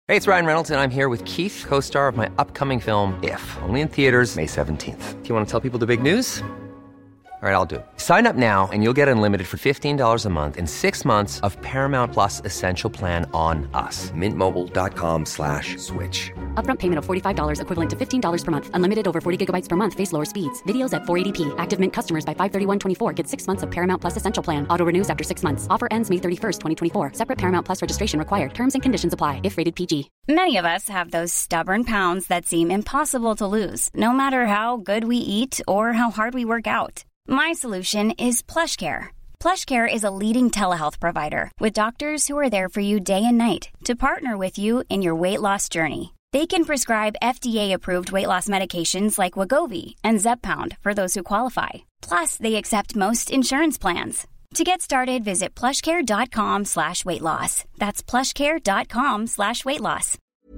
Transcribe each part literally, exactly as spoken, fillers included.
Hey, it's Ryan Reynolds, and I'm here with Keith, co-star of my upcoming film, If, only in theaters May seventeenth. Do you want to tell people the big news? All right, I'll do it. Sign up now and you'll get unlimited for fifteen dollars a month and six months of Paramount Plus Essential Plan on us. Mint Mobile dot com slash switch. Upfront payment of forty-five dollars equivalent to fifteen dollars per month. Unlimited over forty gigabytes per month. Face lower speeds. Videos at four eighty p. Active Mint customers by five thirty-one twenty-four get six months of Paramount Plus Essential Plan. Auto renews after six months. Offer ends May thirty-first, twenty twenty-four. Separate Paramount Plus registration required. Terms and conditions apply if rated P G. Many of us have those stubborn pounds that seem impossible to lose, no matter how good we eat or how hard we work out. My solution is PlushCare. PlushCare is a leading telehealth provider with doctors who are there for you day and night to partner with you in your weight loss journey. They can prescribe F D A-approved weight loss medications like Wegovy and Zepbound for those who qualify. Plus, they accept most insurance plans. To get started, visit plushcare.com slash weight loss. That's plushcare.com slash weight loss.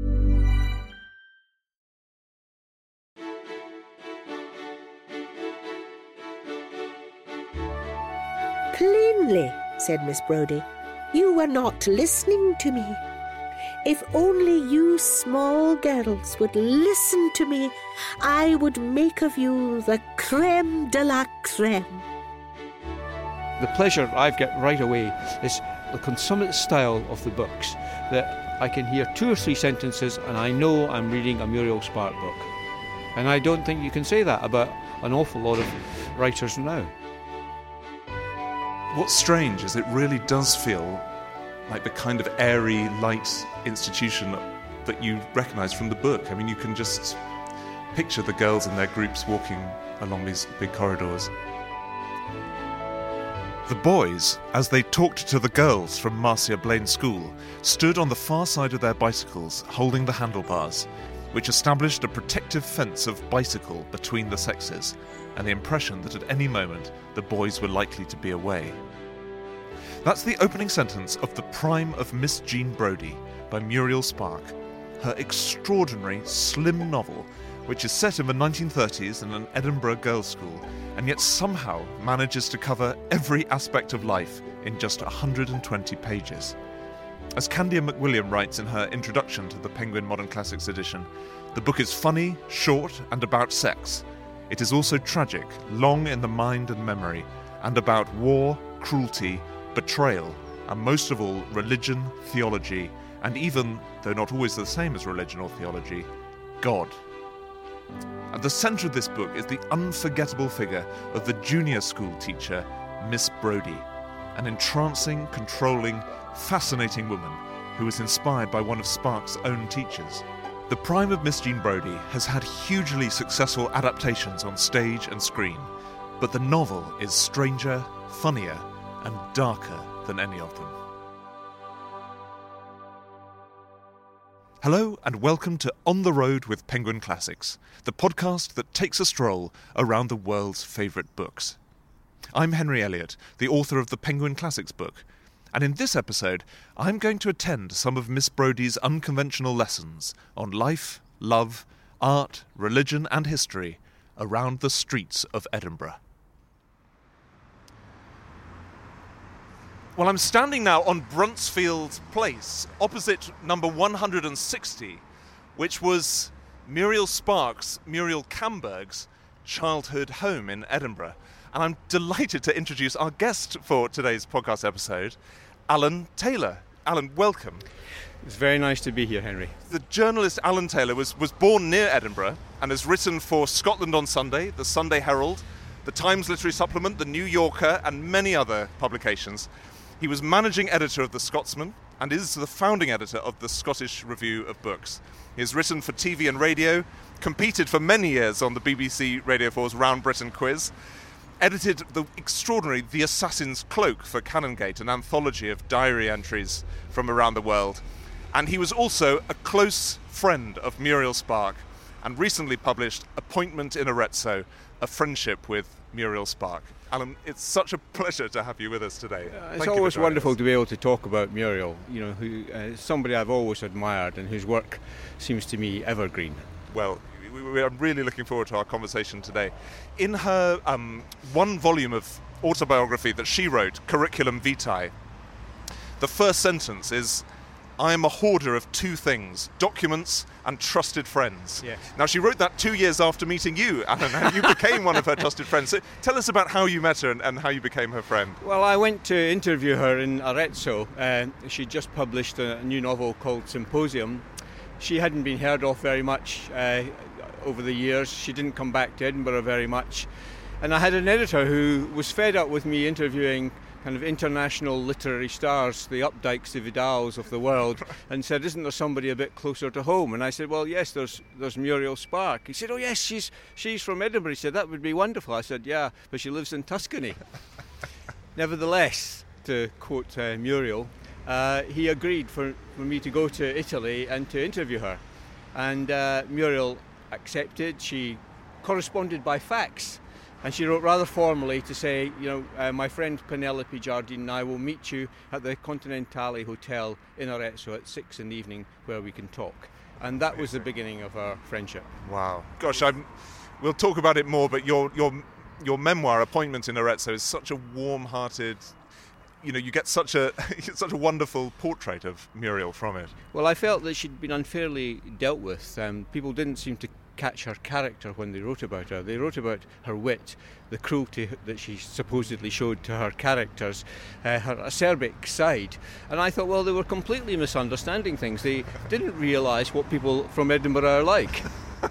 Plainly, said Miss Brodie, you were not listening to me. If only you small girls would listen to me, I would make of you the creme de la creme. The pleasure I get right away is the consummate style of the books, that I can hear two or three sentences and I know I'm reading a Muriel Spark book. And I don't think you can say that about an awful lot of writers now. What's strange is it really does feel like the kind of airy, light institution that you recognise from the book. I mean, you can just picture the girls in their groups walking along these big corridors. The boys, as they talked to the girls from Marcia Blaine School, stood on the far side of their bicycles holding the handlebars, which established a protective fence of bicycle between the sexes, and the impression that at any moment the boys were likely to be away. That's the opening sentence of The Prime of Miss Jean Brodie by Muriel Spark, her extraordinary, slim novel, which is set in the nineteen thirties in an Edinburgh girls' school, and yet somehow manages to cover every aspect of life in just one hundred twenty pages. As Candia McWilliam writes in her introduction to the Penguin Modern Classics edition, the book is funny, short, and about sex. It is also tragic, long in the mind and memory, and about war, cruelty, betrayal, and most of all, religion, theology, and even, though not always the same as religion or theology, God. At the centre of this book is the unforgettable figure of the junior school teacher, Miss Brodie, an entrancing, controlling, fascinating woman who was inspired by one of Spark's own teachers. The Prime of Miss Jean Brodie has had hugely successful adaptations on stage and screen, but the novel is stranger, funnier, and darker than any of them. Hello and welcome to On the Road with Penguin Classics, the podcast that takes a stroll around the world's favourite books. I'm Henry Elliott, the author of the Penguin Classics book, and in this episode I'm going to attend some of Miss Brodie's unconventional lessons on life, love, art, religion and history around the streets of Edinburgh. Well, I'm standing now on Bruntsfield Place, opposite number one hundred sixty, which was Muriel Spark's, Muriel Camberg's, childhood home in Edinburgh. And I'm delighted to introduce our guest for today's podcast episode, Alan Taylor. Alan, welcome. It's very nice to be here, Henry. The journalist Alan Taylor was, was born near Edinburgh and has written for Scotland on Sunday, the Sunday Herald, the Times Literary Supplement, the New Yorker, and many other publications. He was managing editor of The Scotsman and is the founding editor of the Scottish Review of Books. He has written for T V and radio, competed for many years on the B B C Radio four's Round Britain quiz, edited the extraordinary The Assassin's Cloak for Canongate, an anthology of diary entries from around the world. And he was also a close friend of Muriel Spark and recently published Appointment in Arezzo, a friendship with Muriel Spark. Alan, it's such a pleasure to have you with us today. Uh, it's always wonderful us. to be able to talk about Muriel, you know, who uh, somebody I've always admired and whose work seems to me evergreen. Well, we, we are really looking forward to our conversation today. In her um, one volume of autobiography that she wrote, Curriculum Vitae, the first sentence is, I am a hoarder of two things, documents and trusted friends. Yes. Now, she wrote that two years after meeting you, Alan, and you became one of her trusted friends. So tell us about how you met her and, and how you became her friend. Well, I went to interview her in Arezzo. Uh, she just published a new novel called Symposium. She hadn't been heard of very much uh, over the years. She didn't come back to Edinburgh very much. And I had an editor who was fed up with me interviewing kind of international literary stars, the Updikes, the Vidals of the world, and said, isn't there somebody a bit closer to home? And I said, well, yes, there's there's Muriel Spark. He said, oh, yes, she's she's from Edinburgh. He said, that would be wonderful. I said, yeah, but she lives in Tuscany. Nevertheless, to quote uh, Muriel, uh, he agreed for, for me to go to Italy and to interview her. And uh, Muriel accepted. She corresponded by fax. And she wrote rather formally to say, you know, uh, my friend Penelope Jardine and I will meet you at the Continentale Hotel in Arezzo at six in the evening where we can talk. And that was the beginning of our friendship. Wow. Gosh, I'm, we'll talk about it more, but your your your memoir, Appointment in Arezzo, is such a warm-hearted, you know, you get such a such a wonderful portrait of Muriel from it. Well, I felt that she'd been unfairly dealt with. Um, people didn't seem to catch her character when they wrote about her. They wrote about her wit, the cruelty that she supposedly showed to her characters, uh, her acerbic side. And I thought, well, they were completely misunderstanding things. They didn't realise what people from Edinburgh are like.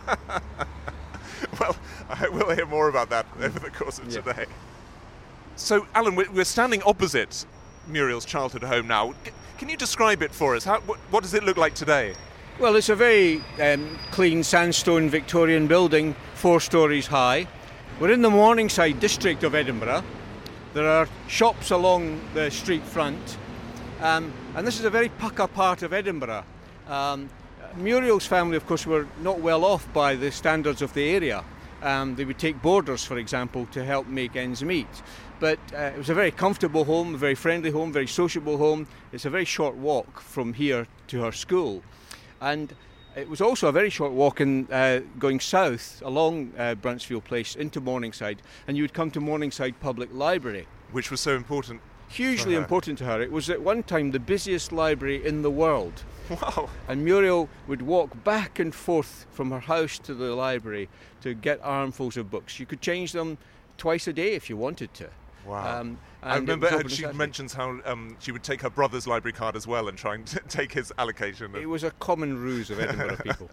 Well, I will hear more about that over the course of Yeah. today. So, Alan, we're we're standing opposite Muriel's childhood home now. C- Can you describe it for us? How, what, what does it look like today? Well, it's a very um, clean sandstone Victorian building, four stories high. We're in the Morningside district of Edinburgh. There are shops along the street front, um, and this is a very pucker part of Edinburgh. Um, Muriel's family, of course, were not well off by the standards of the area. Um, they would take boarders, for example, to help make ends meet. But uh, it was a very comfortable home, a very friendly home, very sociable home. It's a very short walk from here to her school. And it was also a very short walk in uh, going south along uh, Bruntsfield Place into Morningside, and you would come to Morningside Public Library. Which was so important. Hugely her. important to her. It was at one time the busiest library in the world. Wow. And Muriel would walk back and forth from her house to the library to get armfuls of books. You could change them twice a day if you wanted to. Wow. Um, I and it remember was her, open she Saturday. mentions how um, she would take her brother's library card as well and try and t- take his allocation. It was a common ruse of Edinburgh people.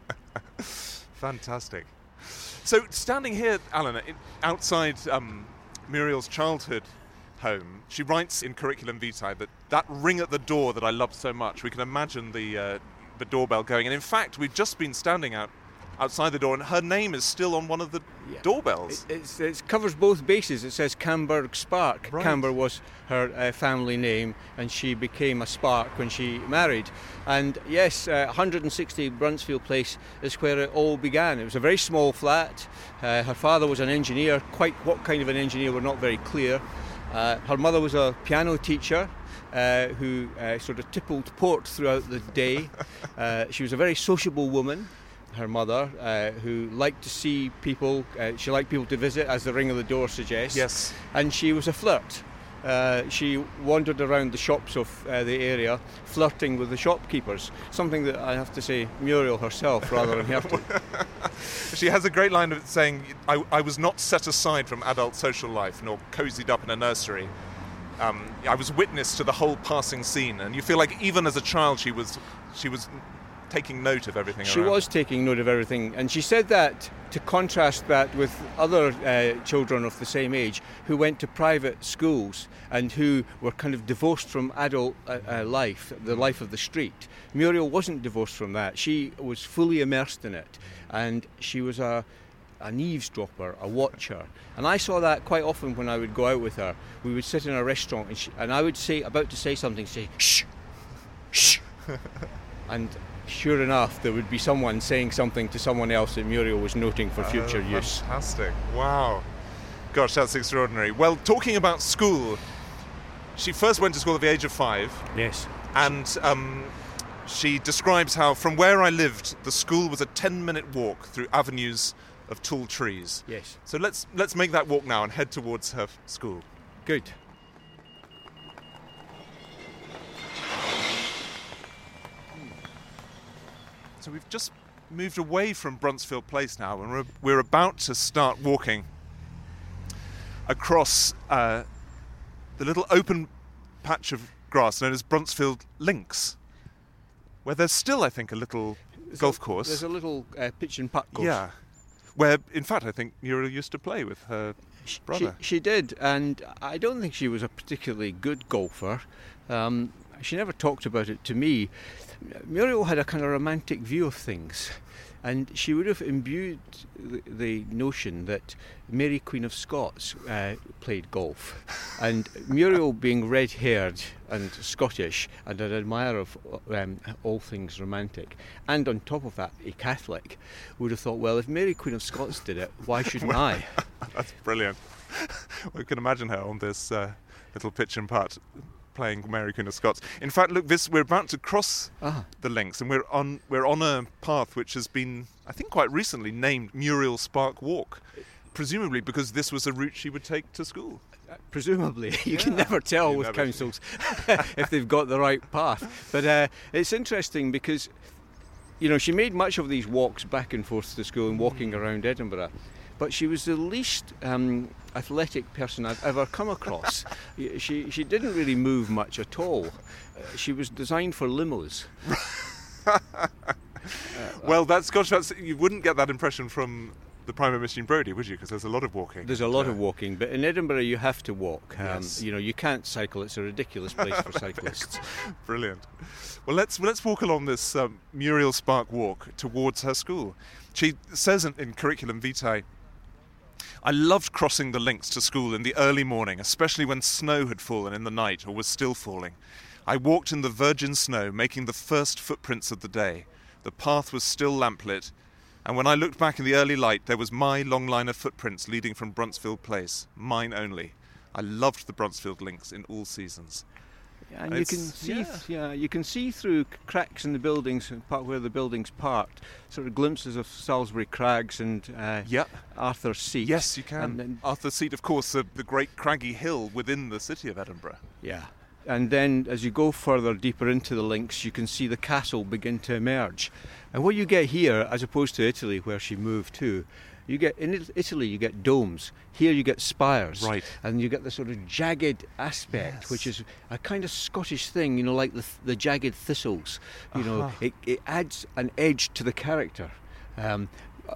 Fantastic. So, standing here, Alan, in, outside um, Muriel's childhood home, she writes in Curriculum Vitae that that ring at the door that I loved so much, we can imagine the uh, the doorbell going. And in fact, we've just been standing out outside the door, and her name is still on one of the Yeah. doorbells. It, it's, it covers both bases. It says Camberg Spark. Right. Camber was her uh, family name, and she became a Spark when she married. And yes, uh, one hundred sixty Bruntsfield Place is where it all began. It was a very small flat. Uh, her father was an engineer. Quite what kind of an engineer, we're not very clear. Uh, her mother was a piano teacher uh, who uh, sort of tippled port throughout the day. Uh, she was a very sociable woman. Her mother, uh, who liked to see people, uh, she liked people to visit, as the ring of the door suggests. Yes. And she was a flirt. Uh, she wandered around the shops of uh, the area, flirting with the shopkeepers. Something that I have to say, Muriel herself, rather than her to. She has a great line of saying, I, I was not set aside from adult social life, nor cozied up in a nursery. Um, I was witness to the whole passing scene, and you feel like even as a child she was she was taking note of everything She around. was taking note of everything, and she said that to contrast that with other uh, children of the same age who went to private schools and who were kind of divorced from adult uh, uh, life, the life of the street. Muriel wasn't divorced from that. She was fully immersed in it, and she was a an eavesdropper, a watcher. And I saw that quite often when I would go out with her. We would sit in a restaurant, and, she, and I would say, about to say something, say, shh, shh. And sure enough, there would be someone saying something to someone else that Muriel was noting for future Oh, use. Fantastic. Wow. Gosh, that's extraordinary. Well, talking about school, she first went to school at the age of five. Yes. And um, she describes how from where I lived, the school was a ten-minute walk through avenues of tall trees. Yes. So let's let's make that walk now and head towards her f- school. Good. So we've just moved away from Bruntsfield Place now, and we're, we're about to start walking across uh, the little open patch of grass known as Bruntsfield Links, where there's still, I think, a little there's golf a, course. There's a little uh, pitch and putt course. Yeah, where, in fact, I think Muriel used to play with her brother. She, she did, and I don't think she was a particularly good golfer. Um, she never talked about it to me. Muriel had a kind of romantic view of things, and she would have imbued the, the notion that Mary Queen of Scots uh, played golf, and Muriel, being red-haired and Scottish and an admirer of um, all things romantic, and on top of that a Catholic, would have thought, well, if Mary Queen of Scots did it, why shouldn't I? That's brilliant. We can imagine her on this uh, little pitch and putt playing Mary Queen of Scots. In fact, look, this we're about to cross ah. the links, and we're on we're on a path which has been, I think, quite recently named Muriel Spark Walk, presumably because this was a route she would take to school. Uh, presumably, you yeah. can never tell you with never councils if they've got the right path. But uh, it's interesting because, you know, she made much of these walks back and forth to school and walking around Edinburgh. But she was the least um, athletic person I've ever come across. she she didn't really move much at all. Uh, she was designed for limos. uh, well, that's gosh, that's you wouldn't get that impression from the Prime Minister Brodie, would you? Because there's a lot of walking. There's a lot uh, of walking, but in Edinburgh you have to walk. Um, yes. You know, you can't cycle. It's a ridiculous place for cyclists. Brilliant. Well, let's let's walk along this um, Muriel Spark Walk towards her school. She says in, in Curriculum Vitae, I loved crossing the links to school in the early morning, especially when snow had fallen in the night or was still falling. I walked in the virgin snow, making the first footprints of the day. The path was still lamplit, and when I looked back in the early light, there was my long line of footprints leading from Bruntsfield Place, mine only. I loved the Bruntsfield links in all seasons. And it's, you can see, yeah. yeah, you can see through cracks in the buildings, part where the buildings parked, sort of glimpses of Salisbury Crags and uh, yeah. Arthur's Seat. Yes, you can. And then Arthur's Seat, of course, uh, the great craggy hill within the city of Edinburgh. Yeah, and then as you go further deeper into the links, you can see the castle begin to emerge. And what you get here, as opposed to Italy, where she moved to, you get in Italy you get domes. Here you get spires, right? And you get the sort of jagged aspect, yes. which is a kind of Scottish thing, you know, like the the jagged thistles. You uh-huh. know, it, it adds an edge to the character. Um,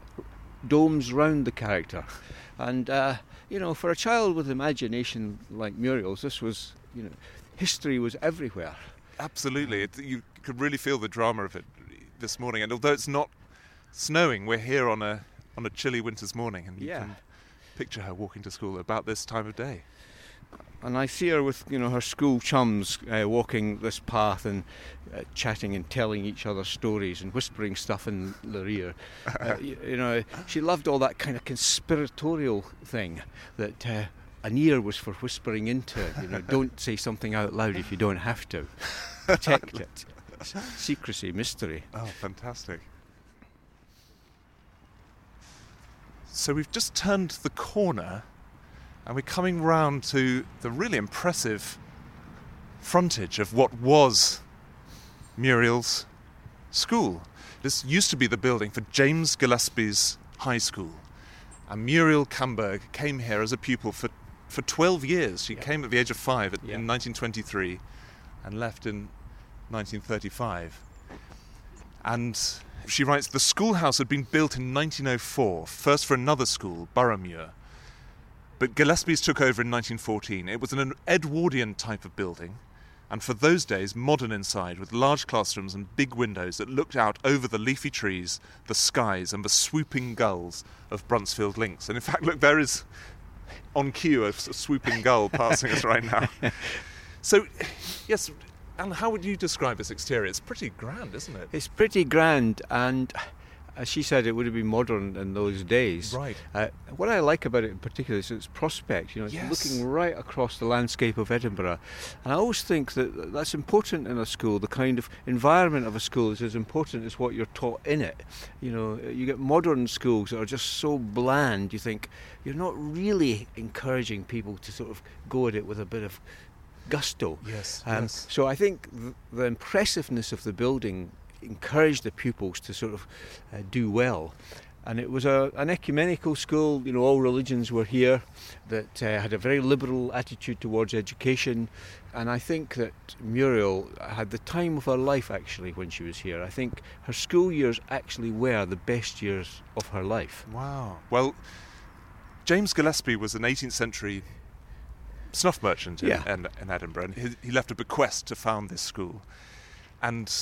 domes round the character, and uh, you know, for a child with imagination like Muriel's, this was, you know, history was everywhere. Absolutely, it, you could really feel the drama of it this morning. And although it's not snowing, we're here on a on a chilly winter's morning, and you yeah. can picture her walking to school about this time of day. And I see her with, you know, her school chums uh, walking this path and uh, chatting and telling each other stories and whispering stuff in their ear. Uh, you, you know, she loved all that kind of conspiratorial thing that uh, an ear was for whispering into. You know, don't say something out loud if you don't have to. Protect it. Secrecy, mystery. Oh, fantastic. So we've just turned the corner and we're coming round to the really impressive frontage of what was Muriel's school. This used to be the building for James Gillespie's High School. And Muriel Camberg came here as a pupil for, for twelve years. She yeah. came at the age of five at, yeah. in nineteen twenty-three and left in nineteen thirty-five. And she writes, the schoolhouse had been built in nineteen oh four, first for another school, Boroughmuir. But Gillespie's took over in nineteen fourteen. It was an Edwardian type of building, and for those days modern inside, with large classrooms and big windows that looked out over the leafy trees, the skies and the swooping gulls of Bruntsfield Links. And in fact, look, there is on cue a swooping gull passing us right now. So, yes, and how would you describe this exterior? It's pretty grand, isn't it? It's pretty grand, and as she said, it would have been modern in those days. Right. Uh, what I like about it in particular is its prospect. You know, it's yes. looking right across the landscape of Edinburgh. And I always think that that's important in a school. The kind of environment of a school is as important as what you're taught in it. You know, you get modern schools that are just so bland, you think you're not really encouraging people to sort of go at it with a bit of gusto. Yes, um, yes. So I think th- the impressiveness of the building encouraged the pupils to sort of uh, do well. And it was a, an ecumenical school, you know, all religions were here, that uh, had a very liberal attitude towards education. And I think that Muriel had the time of her life, actually, when she was here. I think her school years actually were the best years of her life. Wow. Well, James Gillespie was an eighteenth century snuff merchant in, Yeah. in, in Edinburgh. And he, he left a bequest to found this school. And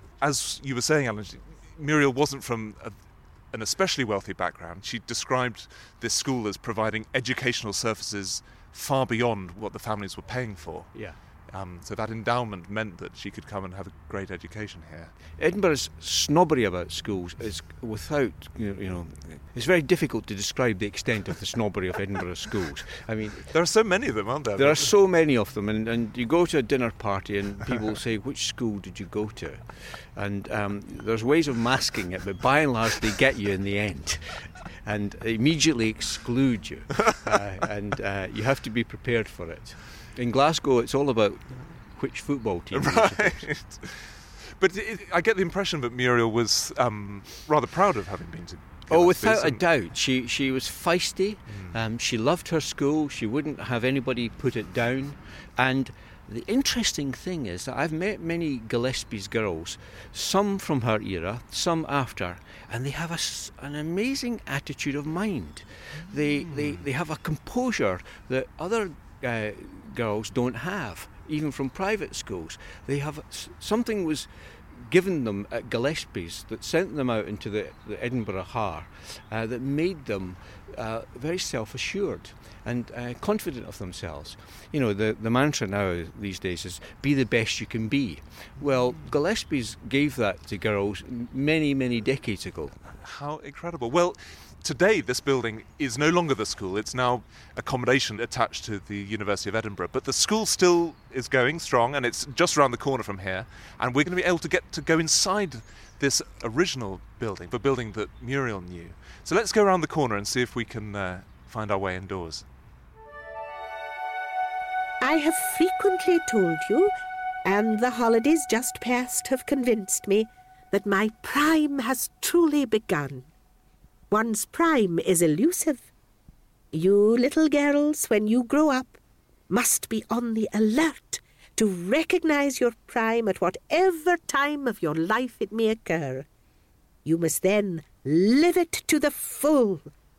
as you were saying, Alan, Muriel wasn't from a an especially wealthy background. She described this school as providing educational services far beyond what the families were paying for. Yeah. Um, so that endowment meant that she could come and have a great education here. Edinburgh's snobbery about schools is without, you know, you know, it's very difficult to describe the extent of the snobbery of Edinburgh schools. I mean, There are so many of them, aren't there? there are so many of them, and, and you go to a dinner party and people say, which school did you go to? And um, there's ways of masking it, but by and large they get you in the end and immediately exclude you. uh, and uh, you have to be prepared for it. In Glasgow, it's all about which football team. Right. But it, I get the impression that Muriel was um, rather proud of having been to Oh, Gillespie's without a and- doubt. She she was feisty. Mm. Um, she loved her school. She wouldn't have anybody put it down. And the interesting thing is that I've met many Gillespie's girls, some from her era, some after, and they have a, an amazing attitude of mind. Mm. They, they, they have a composure that other uh, girls don't have, even from private schools. They have something was given them at Gillespie's that sent them out into the, the Edinburgh Har uh, that made them uh, very self-assured and uh, confident of themselves. You know, the, the mantra now these days is be the best you can be. Well, Gillespie's gave that to girls many, many decades ago. How incredible. Well, today this building is no longer the school. It's now accommodation attached to the University of Edinburgh. But the school still is going strong, and it's just around the corner from here. And we're going to be able to get to go inside this original building, the building that Muriel knew. So let's go around the corner and see if we can uh, find our way indoors. I have frequently told you, and the holidays just past have convinced me, that my prime has truly begun. One's prime is elusive. You little girls, when you grow up, must be on the alert to recognize your prime at whatever time of your life it may occur. You must then live it to the full.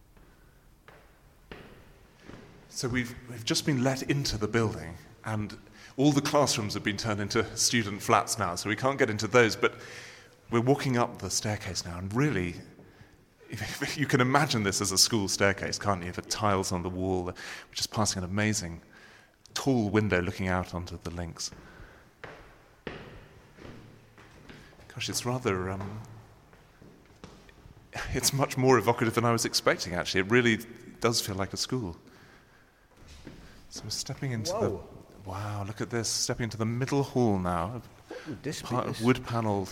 So we've we've just been let into the building, and all the classrooms have been turned into student flats now, so we can't get into those, but we're walking up the staircase now, and really, you can imagine this as a school staircase, can't you? The tiles on the wall, we're just passing an amazing tall window looking out onto the links. Gosh, it's rather, um, it's much more evocative than I was expecting, actually. It really does feel like a school. So we're stepping into Whoa. the, wow, look at this, stepping into the middle hall now, Ooh, this pa- bit is- wood-panelled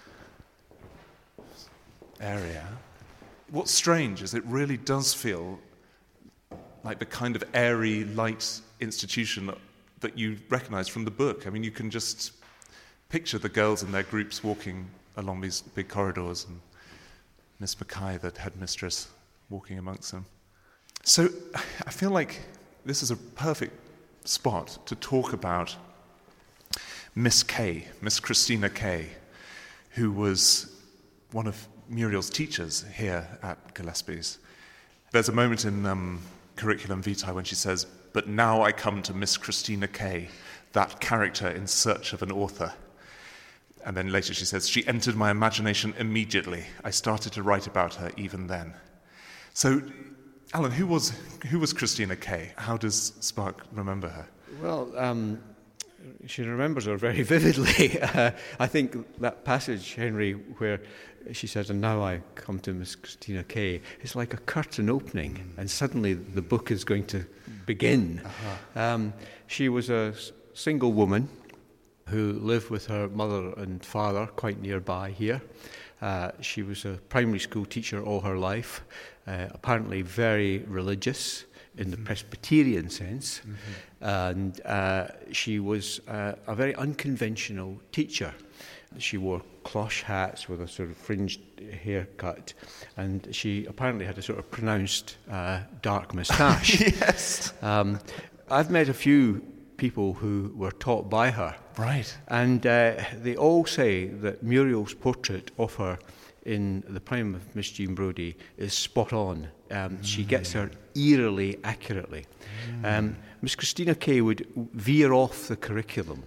area. What's strange is it really does feel like the kind of airy, light institution that you recognise from the book. I mean, you can just picture the girls in their groups walking along these big corridors and Miss Mackay, the headmistress, walking amongst them. So I feel like this is a perfect spot to talk about Miss Kay, Miss Christina Kay, who was one of Muriel's teachers here at Gillespie's. There's a moment in um, Curriculum Vitae when she says, "But now I come to Miss Christina Kay, that character in search of an author." And then later she says, "She entered my imagination immediately. I started to write about her even then." So, Alan, who was who was Christina Kay? How does Spark remember her? Well, um, she remembers her very vividly. uh, I think that passage, Henry, where she says, "And now I come to Miss Christina Kay," it's like a curtain opening, mm. and suddenly the book is going to begin. Uh-huh. Um, she was a s- single woman who lived with her mother and father quite nearby here. Uh, she was a primary school teacher all her life, uh, apparently very religious in the Presbyterian sense, mm-hmm. and uh, she was uh, a very unconventional teacher. She wore cloche hats with a sort of fringed haircut, and she apparently had a sort of pronounced uh, dark moustache. Yes. Um, I've met a few people who were taught by her. Right. And uh, they all say that Muriel's portrait of her in The Prime of Miss Jean Brodie is spot on. Um, mm. She gets her eerily accurately. Mm. Um, Miss Christina Kay would veer off the curriculum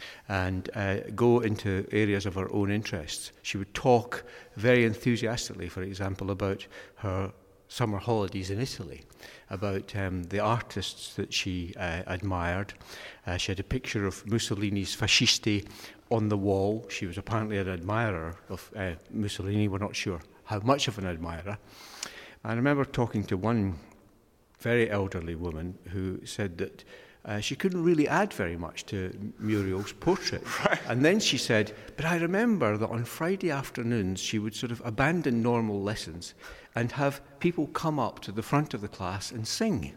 and uh, go into areas of her own interests. She would talk very enthusiastically, for example, about her summer holidays in Italy, about um, the artists that she uh, admired. Uh, she had a picture of Mussolini's Fascisti on the wall. She was apparently an admirer of uh, Mussolini. We're not sure how much of an admirer. I remember talking to one very elderly woman who said that uh, she couldn't really add very much to Muriel's portrait. Right. And then she said, but I remember that on Friday afternoons she would sort of abandon normal lessons and have people come up to the front of the class and sing.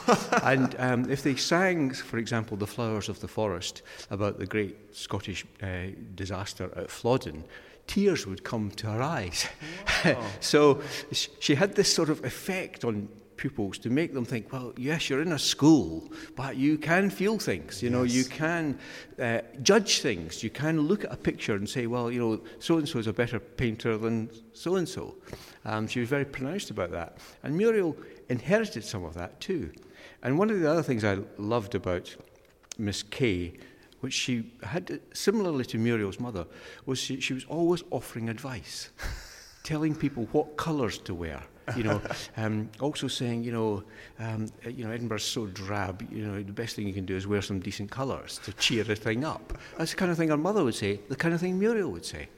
And um, if they sang, for example, The Flowers of the Forest, about the great Scottish uh, disaster at Flodden, tears would come to her eyes. Wow. So sh- she had this sort of effect on pupils to make them think, well, yes, you're in a school, but you can feel things, you know, yes. You can uh, judge things. You can look at a picture and say, well, you know, so-and-so is a better painter than so-and-so. Um, she was very pronounced about that. And Muriel inherited some of that too. And one of the other things I loved about Miss Kay, which she had, similarly to Muriel's mother, was she, she was always offering advice, telling people what colours to wear. You know, um, also saying, you know, um, you know, Edinburgh's so drab. You know, the best thing you can do is wear some decent colours to cheer the thing up. That's the kind of thing her mother would say. The kind of thing Muriel would say.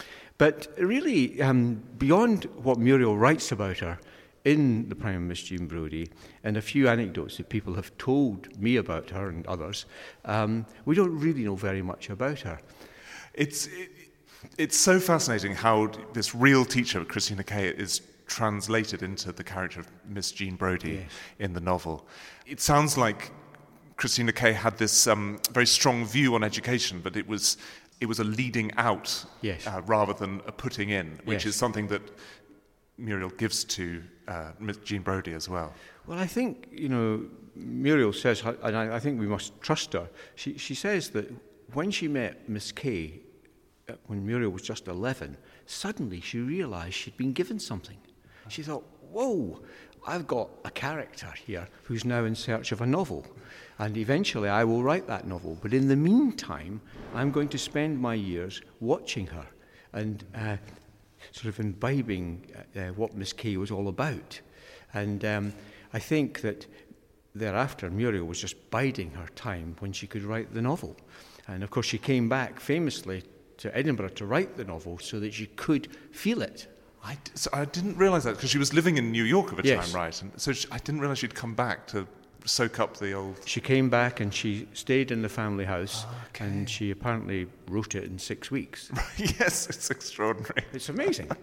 But really, um, beyond what Muriel writes about her in The Prime of Miss Jean Brodie, and a few anecdotes that people have told me about her and others, um, we don't really know very much about her. It's it, it's so fascinating how this real teacher, Christina Kay, is translated into the character of Miss Jean Brodie yes. in the novel. It sounds like Christina Kay had this um, very strong view on education, but it was it was a leading out yes. uh, rather than a putting in, which yes. is something that Muriel gives to uh, Miss Jean Brodie as well. Well, I think, you know, Muriel says, and I, I think we must trust her, she, she says that when she met Miss Kay, uh, when Muriel was just eleven, suddenly she realised she'd been given something. She thought, whoa, I've got a character here who's now in search of a novel. And eventually I will write that novel. But in the meantime, I'm going to spend my years watching her and uh, sort of imbibing uh, what Miss Kay was all about. And um, I think that thereafter, Muriel was just biding her time when she could write the novel. And of course, she came back famously to Edinburgh to write the novel so that she could feel it. I, d- so I didn't realise that, because she was living in New York at the yes. time, right? And so she, I didn't realise she'd come back to soak up the old... She came back and she stayed in the family house, oh, okay. and she apparently wrote it in six weeks. Yes, it's extraordinary. It's amazing.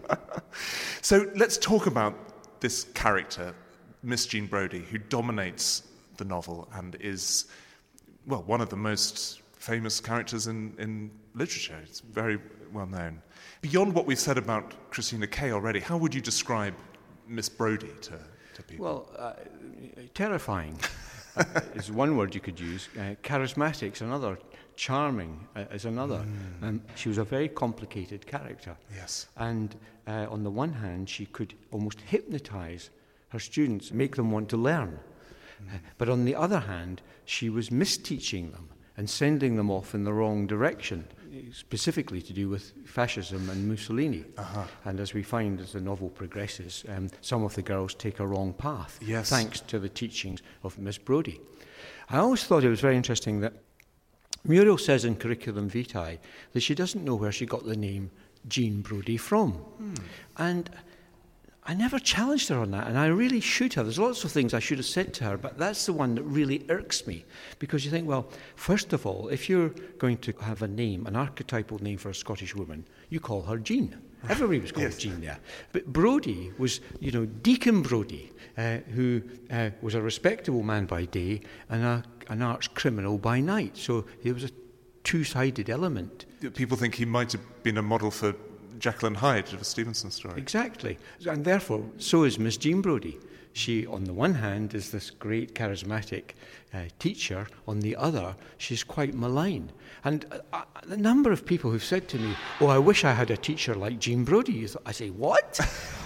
So let's talk about this character, Miss Jean Brodie, who dominates the novel and is, well, one of the most famous characters in, in literature. It's very well known. Beyond what we've said about Christina Kay already, how would you describe Miss Brodie to, to people? Well, uh, terrifying uh, is one word you could use. Uh, charismatic is another. Charming uh, is another. Mm. Um, she was a very complicated character. Yes. And uh, on the one hand, she could almost hypnotise her students, make them want to learn. Mm. Uh, but on the other hand, she was misteaching them and sending them off in the wrong direction, specifically to do with fascism and Mussolini. Uh-huh. And as we find as the novel progresses, um, some of the girls take a wrong path, yes. thanks to the teachings of Miss Brodie. I always thought it was very interesting that Muriel says in Curriculum Vitae that she doesn't know where she got the name Jean Brodie from. Hmm. And I never challenged her on that, and I really should have. There's lots of things I should have said to her, but that's the one that really irks me. Because you think, well, first of all, if you're going to have a name, an archetypal name for a Scottish woman, you call her Jean. Everybody was called yes. Jean there. But Brodie was, you know, Deacon Brodie, uh, who uh, was a respectable man by day and a, an arch criminal by night. So he was a two-sided element. People think he might have been a model for Jekyll and Hyde of a Stevenson story. Exactly. And therefore, so is Miss Jean Brodie. She, on the one hand, is this great charismatic uh, teacher. On the other, she's quite malign. And uh, the number of people who've said to me, oh, I wish I had a teacher like Jean Brodie. I say, what?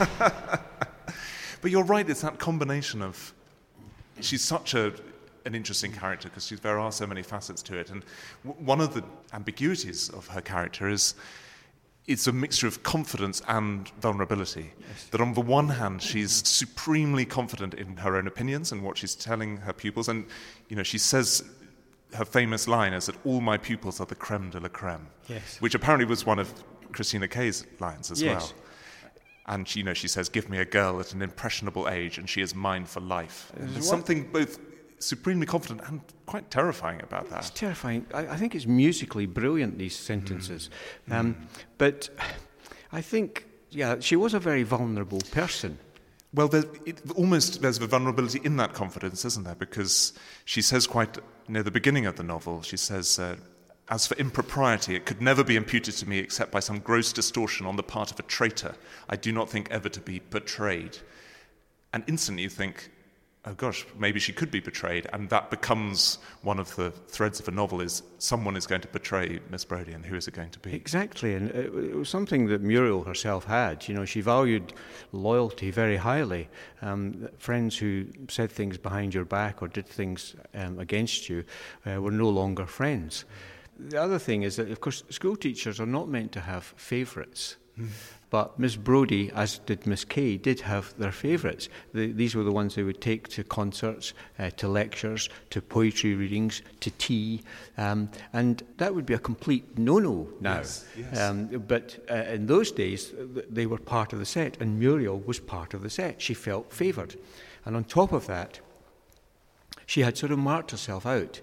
But you're right, it's that combination of... She's such a... an interesting character because there are so many facets to it, and w- one of the ambiguities of her character is it's a mixture of confidence and vulnerability. Yes. That on the one hand she's supremely confident in her own opinions and what she's telling her pupils, and you know she says her famous line is that all my pupils are the creme de la creme, yes. which apparently was one of Christina Kay's lines as yes. well. And she, you know she says, give me a girl at an impressionable age and she is mine for life. There's something both supremely confident and quite terrifying about that. It's terrifying. I, I think it's musically brilliant, these sentences. Mm. Um, mm. But I think, yeah, she was a very vulnerable person. Well, there, it, almost there's a vulnerability in that confidence, isn't there? Because she says quite near the beginning of the novel, she says, uh, as for impropriety, it could never be imputed to me except by some gross distortion on the part of a traitor. I do not think ever to be betrayed. And instantly you think, oh gosh, maybe she could be betrayed, and that becomes one of the threads of a novel, is someone is going to betray Miss Brodie, and who is it going to be? Exactly, and it was something that Muriel herself had. You know, she valued loyalty very highly. Um, friends who said things behind your back or did things um, against you uh, were no longer friends. The other thing is that, of course, school teachers are not meant to have favourites. Mm. But Miss Brodie, as did Miss Kay, did have their favourites. The, these were the ones they would take to concerts, uh, to lectures, to poetry readings, to tea. Um, and that would be a complete no-no now. Yes, yes. Um, but uh, in those days, they were part of the set, and Muriel was part of the set. She felt favoured. And on top of that, she had sort of marked herself out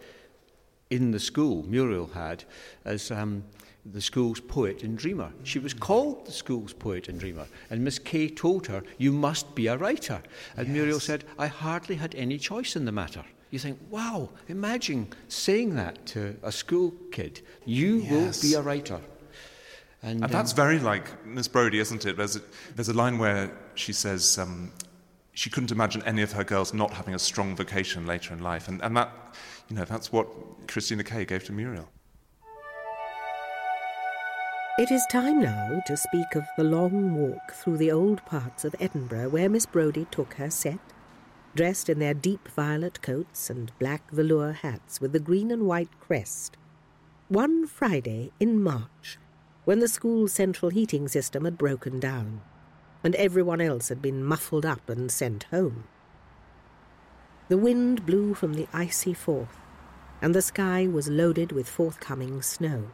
in the school, Muriel had, as... Um, the school's poet and dreamer. She was called the school's poet and dreamer, and Miss Kay told her, you must be a writer. And yes. Muriel said, I hardly had any choice in the matter. You think, wow, imagine saying that to a school kid. You yes. will be a writer. And, and that's um, very like Miss Brodie, isn't it? There's a, there's a line where she says um, she couldn't imagine any of her girls not having a strong vocation later in life. And, and that, you know, that's what Christina Kay gave to Muriel. It is time now to speak of the long walk through the old parts of Edinburgh where Miss Brodie took her set, dressed in their deep violet coats and black velour hats with the green and white crest. One Friday in March, when the school's central heating system had broken down, and everyone else had been muffled up and sent home. The wind blew from the icy Forth, and the sky was loaded with forthcoming snow.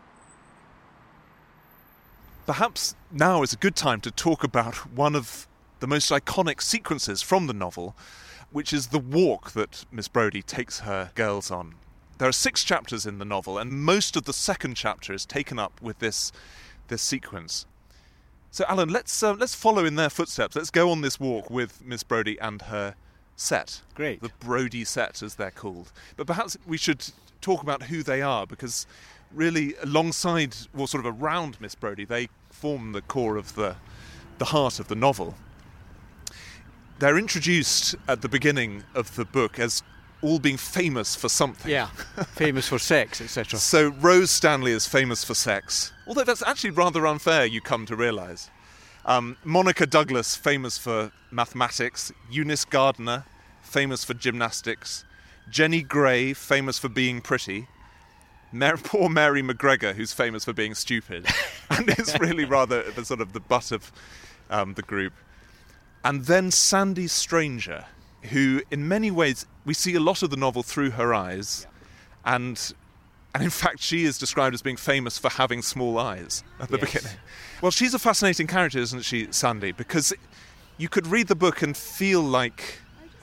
Perhaps now is a good time to talk about one of the most iconic sequences from the novel, which is the walk that Miss Brodie takes her girls on. There are six chapters in the novel, and most of the second chapter is taken up with this this sequence. So, Alan, let's uh, let's follow in their footsteps. Let's go on this walk with Miss Brodie and her set. Great. The Brodie set, as they're called. But perhaps we should talk about who they are, because really, alongside, or sort of around Miss Brodie, they form the core of the the heart of the novel. They're introduced at the beginning of the book as all being famous for something. Yeah, famous for sex, et cetera. So Rose Stanley is famous for sex, although that's actually rather unfair, you come to realise. Um, Monica Douglas, famous for mathematics. Eunice Gardner, famous for gymnastics. Jenny Gray, famous for being pretty. Mary, poor Mary McGregor, who's famous for being stupid, and is really rather the sort of the butt of um, the group. And then Sandy Stranger, who in many ways we see a lot of the novel through her eyes, and and in fact she is described as being famous for having small eyes at the yes. beginning. Well, she's a fascinating character, isn't she, Sandy? Because you could read the book and feel like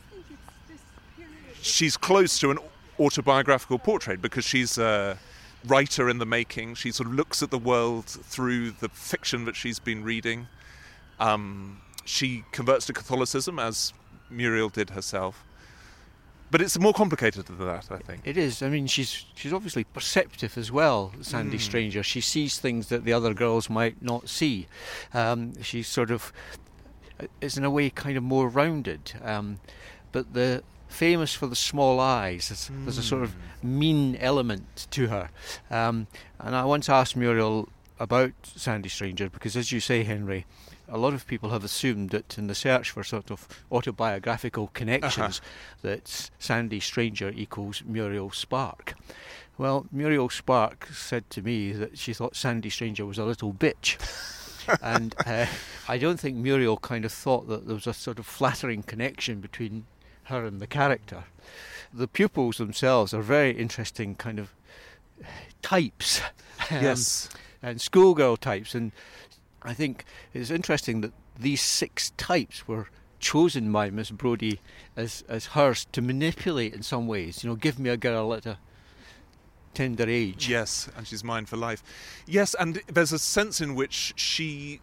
she's close to an autobiographical portrait, because she's a writer in the making. She sort of looks at the world through the fiction that she's been reading. Um, she converts to Catholicism, as Muriel did herself. But it's more complicated than that, I think. It is. I mean, she's she's obviously perceptive as well, Sandy mm. Stranger. She sees things that the other girls might not see. Um, she's sort of, is in a way kind of more rounded. Um, but the famous for the small eyes. There's, mm. there's a sort of mean element to her. Um, and I once asked Muriel about Sandy Stranger because, as you say, Henry, a lot of people have assumed that in the search for sort of autobiographical connections uh-huh. that Sandy Stranger equals Muriel Spark. Well, Muriel Spark said to me that she thought Sandy Stranger was a little bitch. and uh, I don't think Muriel kind of thought that there was a sort of flattering connection between her and the character. The pupils themselves are very interesting kind of types. Yes. Um, and schoolgirl types, and I think it's interesting that these six types were chosen by Miss Brodie as, as hers to manipulate in some ways. You know, give me a girl at a tender age. Yes, and she's mine for life. Yes, and there's a sense in which she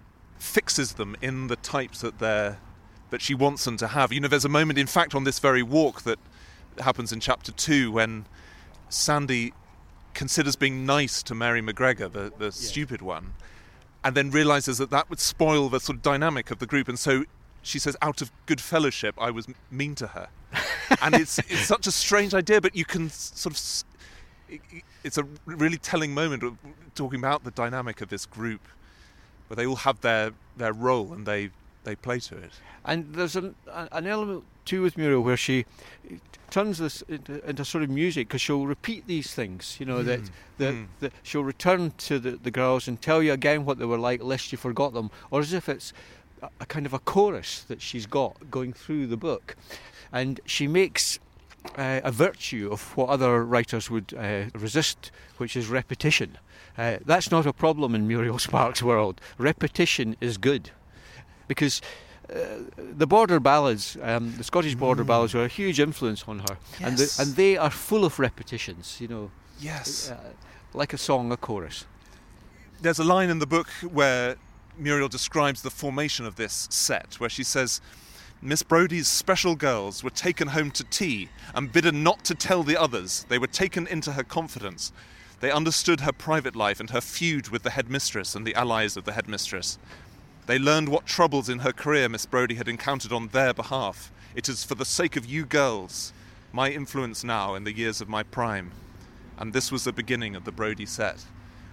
fixes them in the types that they're that she wants them to have. You know, there's a moment, in fact, on this very walk that happens in chapter two when Sandy considers being nice to Mary McGregor, the, the yeah. stupid one, and then realises that that would spoil the sort of dynamic of the group, and so she says, out of good fellowship, I was mean to her. And it's it's such a strange idea, but you can sort of... It's a really telling moment of talking about the dynamic of this group, where they all have their, their role and they, they play to it. And there's an, an element, too, with Muriel, where she turns this into, into sort of music, because she'll repeat these things, you know, mm. that, that, mm. that she'll return to the, the girls and tell you again what they were like, lest you forgot them, or as if it's a, a kind of a chorus that she's got going through the book. And she makes uh, a virtue of what other writers would uh, resist, which is repetition. Uh, that's not a problem in Muriel Spark's world. Repetition is good, because Uh, the border ballads, um, the Scottish border mm. ballads, are a huge influence on her, yes. and the, and they are full of repetitions. You know, yes, uh, like a song, a chorus. There's a line in the book where Muriel describes the formation of this set, where she says, "Miss Brodie's special girls were taken home to tea and bidden not to tell the others. They were taken into her confidence. They understood her private life and her feud with the headmistress and the allies of the headmistress. They learned what troubles in her career Miss Brodie had encountered on their behalf. It is for the sake of you girls, my influence now in the years of my prime." And this was the beginning of the Brodie set.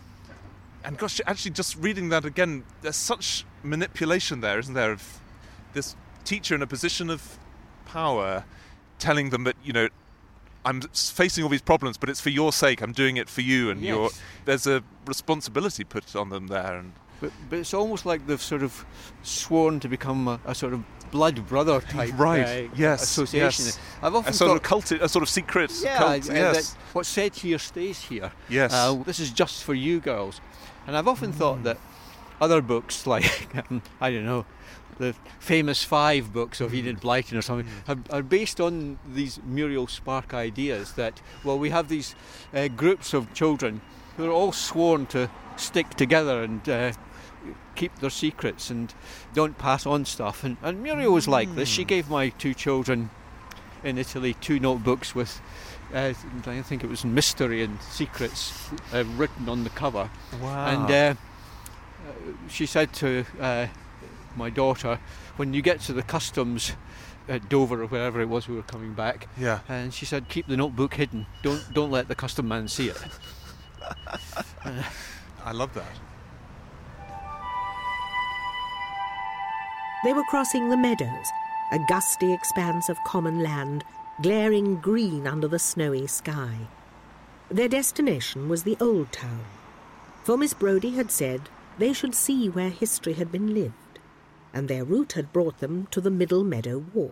And gosh, actually just reading that again, there's such manipulation there, isn't there, of this teacher in a position of power telling them that, you know, I'm facing all these problems, but it's for your sake, I'm doing it for you, and yes. you're, there's a responsibility put on them there. And But, but it's almost like they've sort of sworn to become a, a sort of blood brother type right. uh, yes. association. Yes. I've often a sort thought, of cult, a sort of secret yeah, cult. Uh, yes. that what's said here stays here. Yes. Uh, this is just for you girls. And I've often mm. thought that other books, like um, I don't know, the famous five books of Enid Blyton or something, mm. are, are based on these Muriel Spark ideas that, well, we have these uh, groups of children who are all sworn to stick together and uh, keep their secrets and don't pass on stuff. And, and Muriel was like mm. this. She gave my two children in Italy two notebooks with, uh, I think it was mystery and secrets uh, written on the cover. Wow. And uh, she said to uh, my daughter, when you get to the customs at Dover or wherever it was we were coming back, yeah. and she said, keep the notebook hidden. Don't don't let the custom man see it. uh, I love that. They were crossing the meadows, a gusty expanse of common land, glaring green under the snowy sky. Their destination was the Old Town, for Miss Brodie had said they should see where history had been lived, and their route had brought them to the Middle Meadow Walk.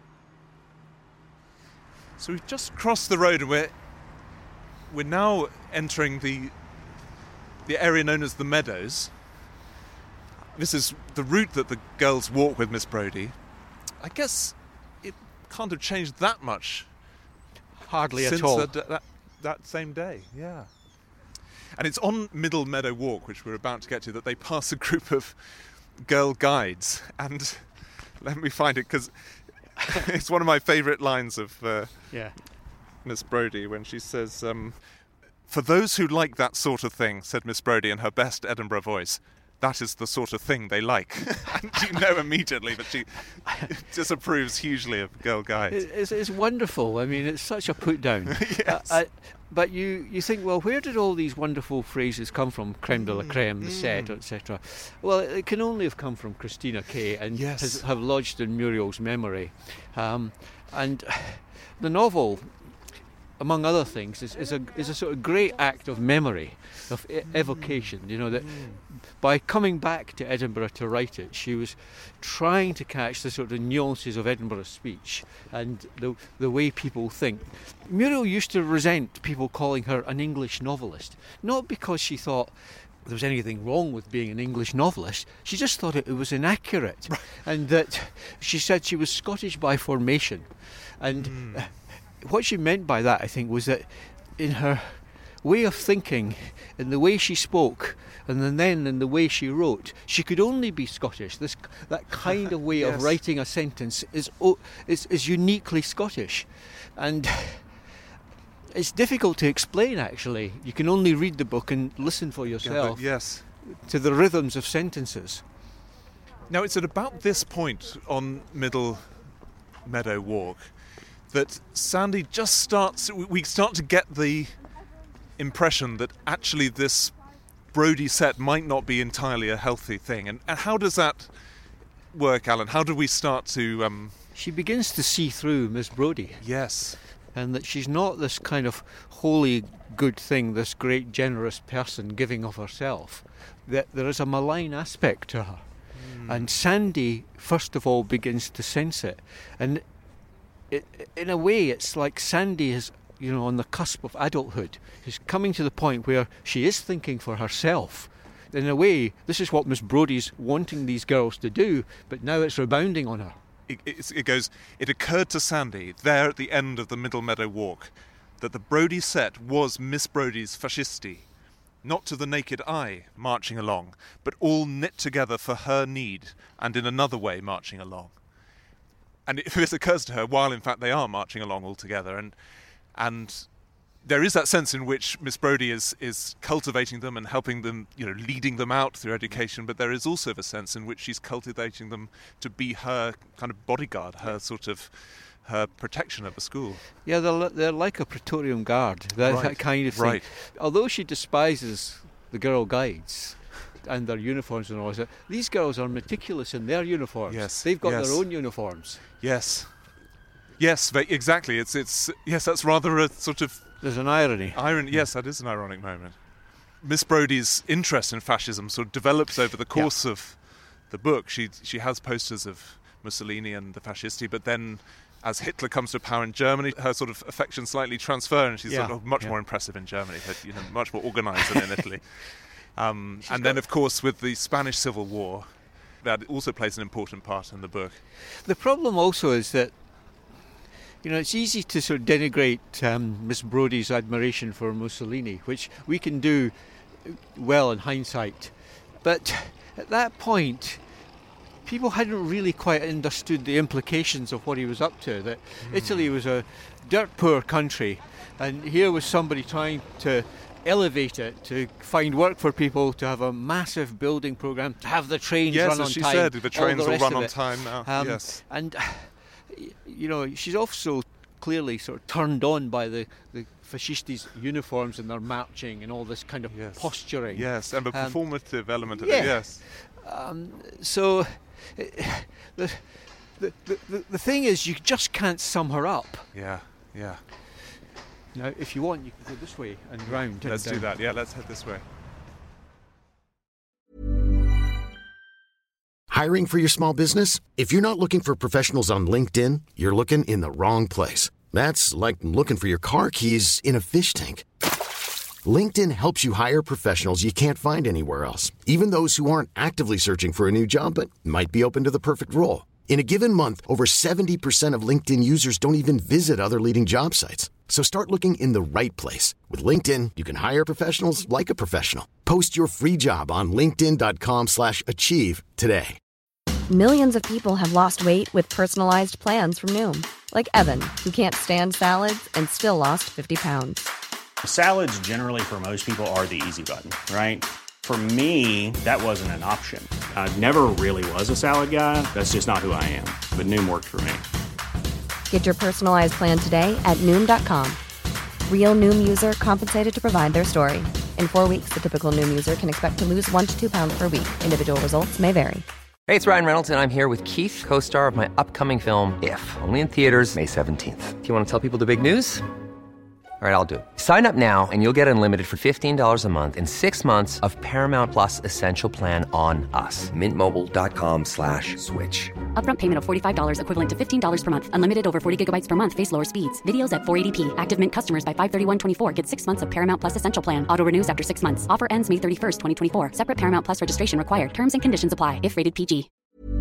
So we've just crossed the road, and we're we're now entering the the area known as the Meadows. This is the route that the girls walk with Miss Brodie. I guess it can't have changed that much. Hardly since at all. That, that, that same day, yeah. And it's on Middle Meadow Walk, which we're about to get to, that they pass a group of girl guides. And let me find it, because It's one of my favourite lines of uh, yeah. Miss Brodie when she says, um, "For those who like that sort of thing," said Miss Brodie in her best Edinburgh voice, "that is the sort of thing they like." And you know immediately that she disapproves hugely of Girl Guides. It's, it's wonderful. I mean, it's such a put down. Yes. Uh, I, but you, you think, well, where did all these wonderful phrases come from? Creme de la creme, the set, et cetera. Well, it can only have come from Christina Kay and Yes. has, have lodged in Muriel's memory. Um, and the novel, among other things, is, is a is a sort of great act of memory, of e- evocation. You know, that by coming back to Edinburgh to write it, she was trying to catch the sort of nuances of Edinburgh speech and the the way people think. Muriel used to resent people calling her an English novelist, not because she thought there was anything wrong with being an English novelist. She just thought it, it was inaccurate, and that she said she was Scottish by formation, and. Mm. What she meant by that, I think, was that in her way of thinking, in the way she spoke, and then in the way she wrote, she could only be Scottish. This that kind of way yes. of writing a sentence is, is is uniquely Scottish, and it's difficult to explain. Actually, you can only read the book and listen for yourself. Yeah, yes. To the rhythms of sentences. Now, it's at about this point on Middle Meadow Walk that Sandy just starts, we start to get the impression that actually this Brodie set might not be entirely a healthy thing. And, and how does that work, Alan? How do we start to... Um... She begins to see through Miss Brodie. Yes. And that she's not this kind of holy good thing, this great generous person giving of herself. That there is a malign aspect to her. Mm. And Sandy, first of all, begins to sense it. And It, in a way, it's like Sandy is, you know, on the cusp of adulthood. She's coming to the point where she is thinking for herself. In a way, this is what Miss Brodie's wanting these girls to do, but now it's rebounding on her. It, it, it goes, it occurred to Sandy, there at the end of the Middle Meadow Walk, that the Brodie set was Miss Brodie's fascisti, not to the naked eye marching along, but all knit together for her need, and in another way marching along. And it, this occurs to her while, in fact, they are marching along all together. And and there is that sense in which Miss Brodie is, is cultivating them and helping them, you know, leading them out through education. But there is also the sense in which she's cultivating them to be her kind of bodyguard, her sort of, her protection at the school. Yeah, they're, they're like a Praetorian Guard, that, right. that kind of thing. Right. Although she despises the Girl Guides and their uniforms and all that, these girls are meticulous in their uniforms. Yes. They've got yes. their own uniforms. Yes. Yes, exactly. It's it's yes, that's rather a sort of There's an irony. Irony. Yes, that is an ironic moment. Miss Brodie's interest in fascism sort of develops over the course yeah. of the book. She she has posters of Mussolini and the fascisti, but then as Hitler comes to power in Germany, her sort of affections slightly transfer, and she's yeah. sort of much yeah. more impressive in Germany, but you know, much more organised than in Italy. Um, and then, of course, with the Spanish Civil War, that also plays an important part in the book. The problem also is that, you know, it's easy to sort of denigrate um, Miss Brodie's admiration for Mussolini, which we can do well in hindsight. But at that point, people hadn't really quite understood the implications of what he was up to, that mm. Italy was a dirt poor country, and here was somebody trying to elevate it, to find work for people, to have a massive building programme, to have the trains yes, run on as she time. said, the trains the will run on it. time now. Um, yes. And, you know, she's also clearly sort of turned on by the, the fascistis' uniforms and their marching and all this kind of yes. posturing. Yes, and the um, performative element of yeah. it, yes. Um, so, the, the, the, the thing is, you just can't sum her up. Yeah, yeah. Now, if you want, you can go this way and round. Let's and do that. Yeah, let's head this way. Hiring for your small business? If you're not looking for professionals on LinkedIn, you're looking in the wrong place. That's like looking for your car keys in a fish tank. LinkedIn helps you hire professionals you can't find anywhere else, even those who aren't actively searching for a new job but might be open to the perfect role. In a given month, over seventy percent of LinkedIn users don't even visit other leading job sites. So start looking in the right place. With LinkedIn, you can hire professionals like a professional. Post your free job on linkedin dot com slash achieve today. Millions of people have lost weight with personalized plans from Noom. Like Evan, who can't stand salads and still lost fifty pounds. Salads generally for most people are the easy button, right? For me, that wasn't an option. I never really was a salad guy. That's just not who I am. But Noom worked for me. Get your personalized plan today at Noom dot com. Real Noom user compensated to provide their story. In four weeks, the typical Noom user can expect to lose one to two pounds per week. Individual results may vary. Hey, it's Ryan Reynolds, and I'm here with Keith, co-star of my upcoming film, If, only in theaters May seventeenth. Do you want to tell people the big news? All right, I'll do it. Sign up now and you'll get unlimited for fifteen dollars a month and six months of Paramount Plus Essential Plan on us. Mint Mobile dot com slash switch. Upfront payment of forty-five dollars equivalent to fifteen dollars per month. Unlimited over forty gigabytes per month. Face lower speeds. Videos at four eighty p. Active Mint customers by five thirty-one twenty-four get six months of Paramount Plus Essential Plan. Auto renews after six months. Offer ends May thirty-first, twenty twenty-four. Separate Paramount Plus registration required. Terms and conditions apply if rated P G.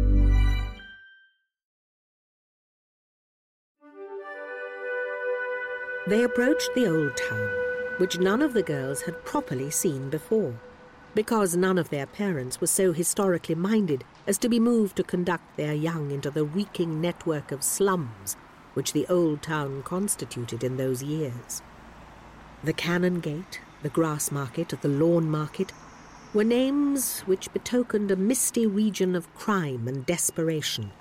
They approached the old town, which none of the girls had properly seen before, because none of their parents were so historically minded as to be moved to conduct their young into the reeking network of slums which the old town constituted in those years. The Cannon Gate, the Grass Market, the Lawn Market were names which betokened a misty region of crime and desperation.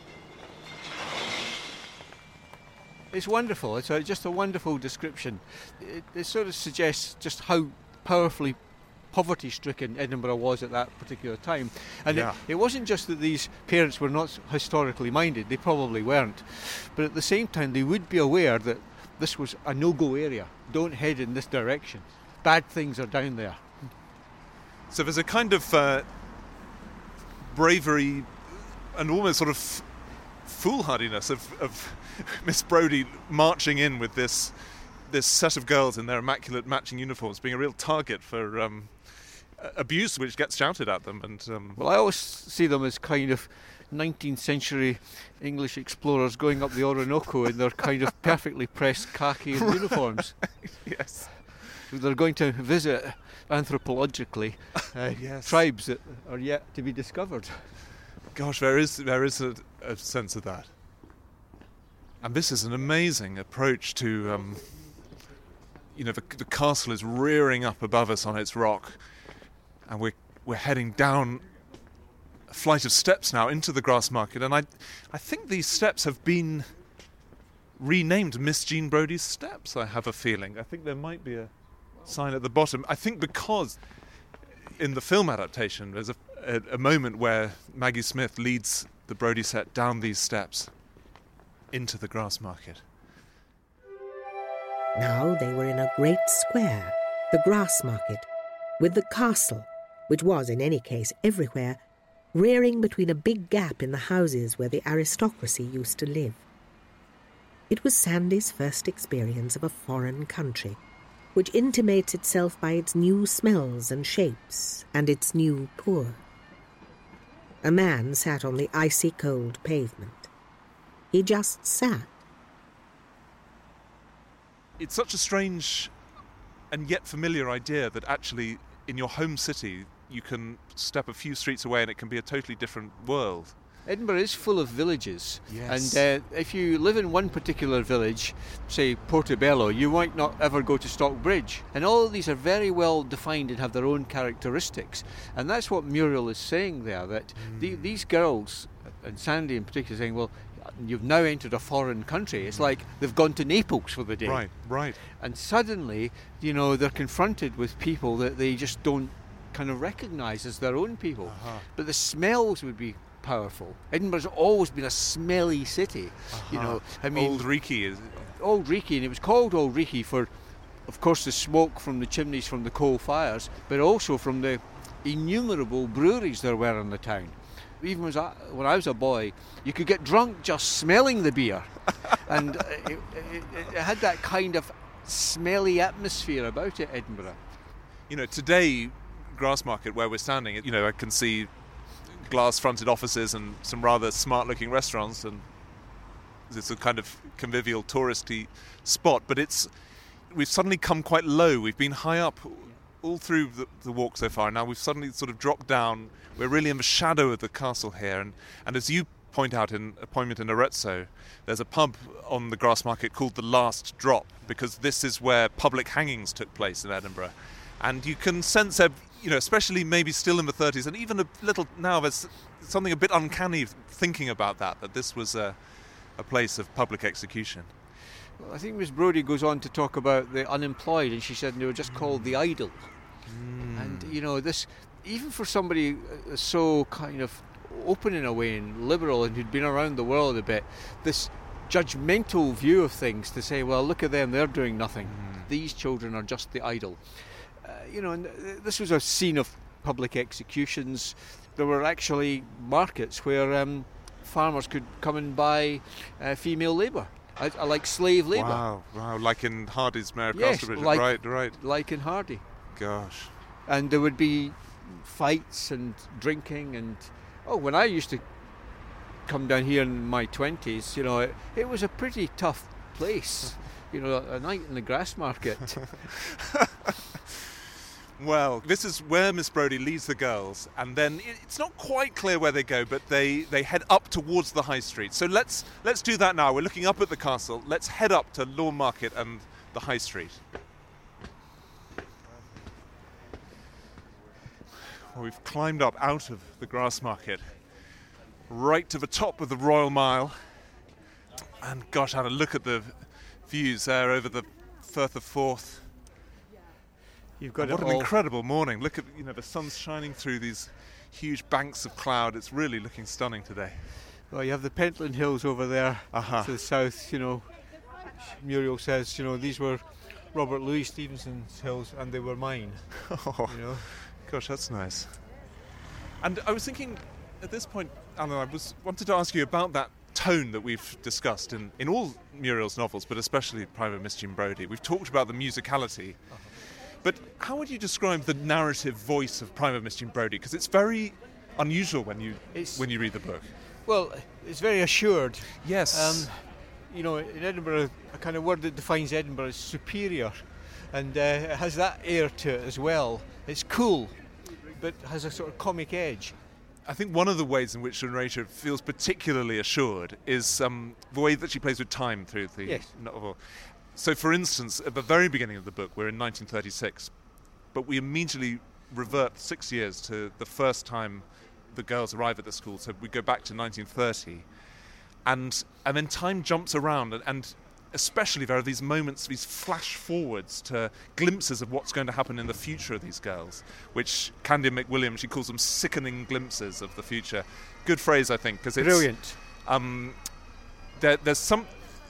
It's wonderful. It's a, just a wonderful description. It, it sort of suggests just how powerfully poverty-stricken Edinburgh was at that particular time. And yeah. it, it wasn't just that these parents were not historically minded. They probably weren't. But at the same time, they would be aware that this was a no-go area. Don't head in this direction. Bad things are down there. So there's a kind of uh, bravery and almost sort of foolhardiness of, of Miss Brodie marching in with this this set of girls in their immaculate matching uniforms, being a real target for um, abuse which gets shouted at them. And um, well, I always see them as kind of nineteenth century English explorers going up the Orinoco in their kind of perfectly pressed khaki and uniforms. Yes. They're going to visit anthropologically uh, yes. tribes that are yet to be discovered. Gosh, there is there is a, a sense of that. And this is an amazing approach to, um, you know, the, the castle is rearing up above us on its rock, and we're we're heading down a flight of steps now into the Grass Market, and I, I think these steps have been renamed Miss Jean Brodie's Steps. I have a feeling. I think there might be a sign at the bottom. I think because in the film adaptation, there's a, a, a moment where Maggie Smith leads the Brodie set down these steps into the Grass Market. Now they were in a great square, the Grass Market, with the castle, which was in any case everywhere, rearing between a big gap in the houses where the aristocracy used to live. It was Sandy's first experience of a foreign country, which intimates itself by its new smells and shapes and its new poor. A man sat on the icy cold pavement. He just sat. It's such a strange and yet familiar idea that actually in your home city you can step a few streets away and it can be a totally different world. Edinburgh is full of villages, yes. and uh, if you live in one particular village, say Portobello, you might not ever go to Stockbridge. And all of these are very well defined and have their own characteristics. And that's what Muriel is saying there, that mm. the, these girls, and Sandy in particular, saying, well, you've now entered a foreign country. It's like they've gone to Naples for the day. Right, right. And suddenly, you know, they're confronted with people that they just don't kind of recognise as their own people. Uh-huh. But the smells would be powerful. Edinburgh's always been a smelly city. Uh-huh. You know, I mean, Old Reekie is Old Reekie, and it was called Old Reekie for, of course, the smoke from the chimneys from the coal fires, but also from the innumerable breweries there were in the town. Even as I, when I was a boy, you could get drunk just smelling the beer, and it, it, it had that kind of smelly atmosphere about it, Edinburgh. You know, today, Grass Market, where we're standing, you know, I can see glass-fronted offices and some rather smart-looking restaurants, and it's a kind of convivial, touristy spot. But it's we've suddenly come quite low. We've been high up all through the, the walk so far. Now we've suddenly sort of dropped down. We're really in the shadow of the castle here, and, and as you point out in Appointment in Arezzo, there's a pub on the Grassmarket called The Last Drop, because this is where public hangings took place in Edinburgh. And you can sense, you know, especially maybe still in the thirties, and even a little now, there's something a bit uncanny thinking about that, that this was a, a place of public execution. Well, I think Miss Brodie goes on to talk about the unemployed, and she said they were just called the idle. Mm. And, you know, this, even for somebody so kind of open in a way and liberal and who'd been around the world a bit, this judgmental view of things, to say, well, look at them, they're doing nothing. Mm. These children are just the idle. Uh, you know, and this was a scene of public executions. There were actually markets where um, farmers could come and buy uh, female labour, I, I like slave labour. Wow, wow, like in Hardy's Mayor of yes, Casterbridge. like, right, right. Like in Hardy. Gosh. And there would be fights and drinking and... Oh, when I used to come down here in my twenties, you know, it, it was a pretty tough place. You know, a night in the Grassmarket. Well, this is where Miss Brodie leaves the girls, and then it's not quite clear where they go, but they, they head up towards the High Street. So let's let's do that now. We're looking up at the castle. Let's head up to Lawn Market and the High Street. Well, we've climbed up out of the Grassmarket, right to the top of the Royal Mile, and gosh, have a look at the views there over the Firth of Forth. You've got what it an all. Incredible morning. Look at, you know, the sun's shining through these huge banks of cloud. It's really looking stunning today. Well, you have the Pentland Hills over there uh-huh. to the south, you know. Muriel says, you know, these were Robert Louis Stevenson's hills and they were mine. Oh, you know. Gosh, that's nice. And I was thinking at this point, Alan, I was wanted to ask you about that tone that we've discussed in, in all Muriel's novels, but especially Private Miss Jean Brodie. We've talked about the musicality. Uh-huh. But how would you describe the narrative voice of Private Miss Jean Brodie? Because it's very unusual when you it's, when you read the book. Well, it's very assured. Yes. Um, you know, in Edinburgh, a kind of word that defines Edinburgh is superior. And uh, it has that air to it as well. It's cool, but has a sort of comic edge. I think one of the ways in which the narrator feels particularly assured is um, the way that she plays with time through the yes. novel. So, for instance, at the very beginning of the book, we're in nineteen thirty-six, but we immediately revert six years to the first time the girls arrive at the school. So we go back to nineteen thirty, and and then time jumps around, and, and especially there are these moments, these flash forwards to glimpses of what's going to happen in the future of these girls, which Candia McWilliams, she calls them sickening glimpses of the future. Good phrase, I think, because it's brilliant. Um, there, there's some.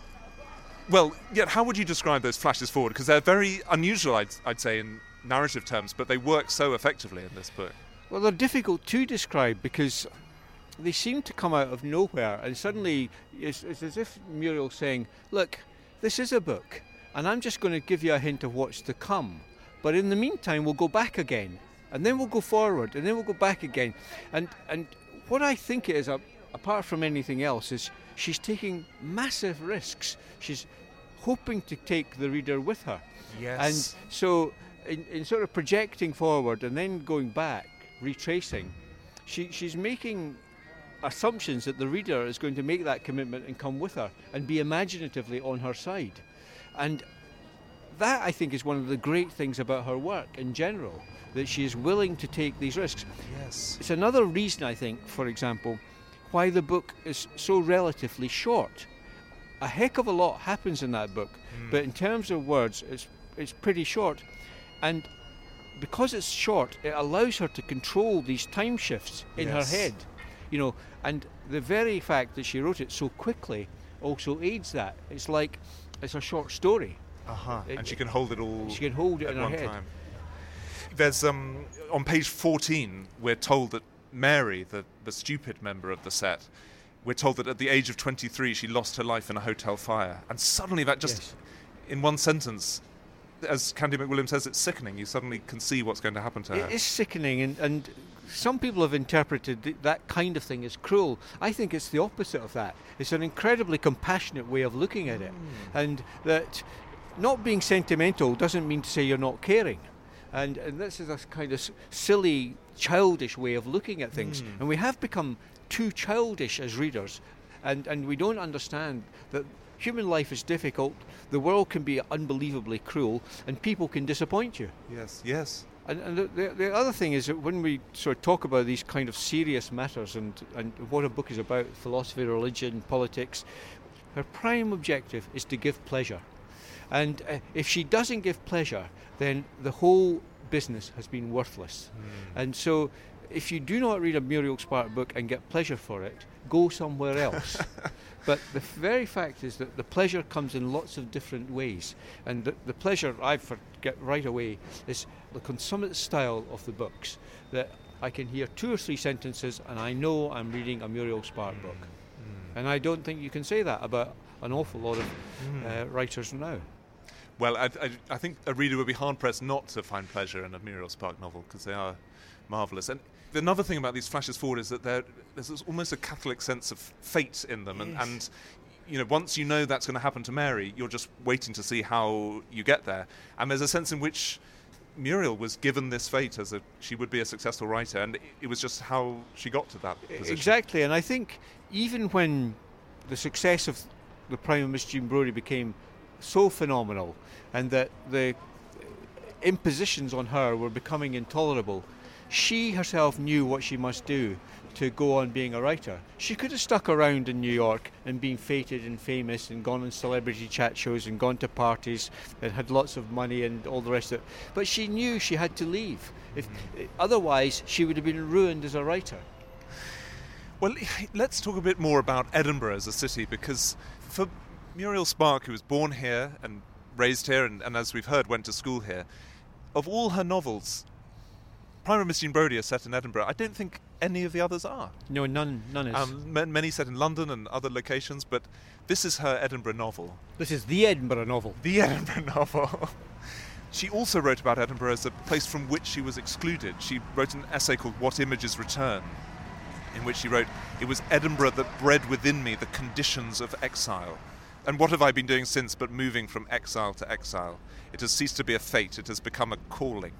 Well, yet how would you describe those flashes forward? Because they're very unusual, I'd, I'd say, in narrative terms, but they work so effectively in this book. Well, they're difficult to describe because they seem to come out of nowhere, and suddenly it's, it's as if Muriel's saying, look, this is a book, and I'm just going to give you a hint of what's to come. But in the meantime, we'll go back again, and then we'll go forward, and then we'll go back again. And, and what I think it is, uh, apart from anything else, is she's taking massive risks. She's hoping to take the reader with her. Yes. And so in, in sort of projecting forward and then going back, retracing, she, she's making assumptions that the reader is going to make that commitment and come with her and be imaginatively on her side. And that, I think, is one of the great things about her work in general, that she is willing to take these risks. Yes. It's another reason, I think, for example, why the book is so relatively short. A heck of a lot happens in that book, mm. but in terms of words, it's it's pretty short. And because it's short, it allows her to control these time shifts in yes. her head. You know, and the very fact that she wrote it so quickly also aids that. It's like it's a short story. Uh-huh. It, and she can hold it all. She can hold it at in her one head. Time. There's um on page fourteen, we're told that Mary, the, the stupid member of the set, we're told that at the age of twenty-three she lost her life in a hotel fire. And suddenly that just, yes. in one sentence, as Candia McWilliams says, it's sickening. You suddenly can see what's going to happen to her. It is sickening, and, and some people have interpreted th- that kind of thing as cruel. I think it's the opposite of that. It's an incredibly compassionate way of looking at it. Mm. And that not being sentimental doesn't mean to say you're not caring. And, and this is a kind of silly, childish way of looking at things. Mm. And we have become too childish as readers. And, and we don't understand that human life is difficult, the world can be unbelievably cruel, and people can disappoint you. Yes, yes. And, and the, the, the other thing is that when we sort of talk about these kind of serious matters and, and what a book is about, philosophy, religion, politics, her prime objective is to give pleasure. And uh, if she doesn't give pleasure, then the whole business has been worthless. Mm. And so if you do not read a Muriel Spark book and get pleasure for it, go somewhere else. But the very fact is that the pleasure comes in lots of different ways. And the, the pleasure I forget right away is the consummate style of the books, that I can hear two or three sentences and I know I'm reading a Muriel Spark mm. book. Mm. And I don't think you can say that about an awful lot of mm. uh, writers now. Well, I, I, I think a reader would be hard-pressed not to find pleasure in a Muriel Spark novel, because they are marvellous. And another thing about these flashes forward is that there's almost a Catholic sense of fate in them. Yes. And, and, you know, once you know that's going to happen to Mary, you're just waiting to see how you get there. And there's a sense in which Muriel was given this fate as a she would be a successful writer, and it, it was just how she got to that position. Exactly, and I think even when the success of the Prime of Miss Jean Brodie became so phenomenal, and that the impositions on her were becoming intolerable, she herself knew what she must do to go on being a writer. She could have stuck around in New York and been feted and famous and gone on celebrity chat shows and gone to parties and had lots of money and all the rest of it. But she knew she had to leave. If, otherwise, she would have been ruined as a writer. Well, let's talk a bit more about Edinburgh as a city, because for Muriel Spark, who was born here and raised here and, and as we've heard, went to school here, of all her novels, Prime of Miss Jean Brodie is set in Edinburgh. I don't think any of the others are. No, none none is. Um, many set in London and other locations, but this is her Edinburgh novel. This is the Edinburgh novel. The Edinburgh novel. She also wrote about Edinburgh as a place from which she was excluded. She wrote an essay called What Images Return, in which she wrote, "It was Edinburgh that bred within me the conditions of exile. And what have I been doing since but moving from exile to exile? It has ceased to be a fate, it has become a calling."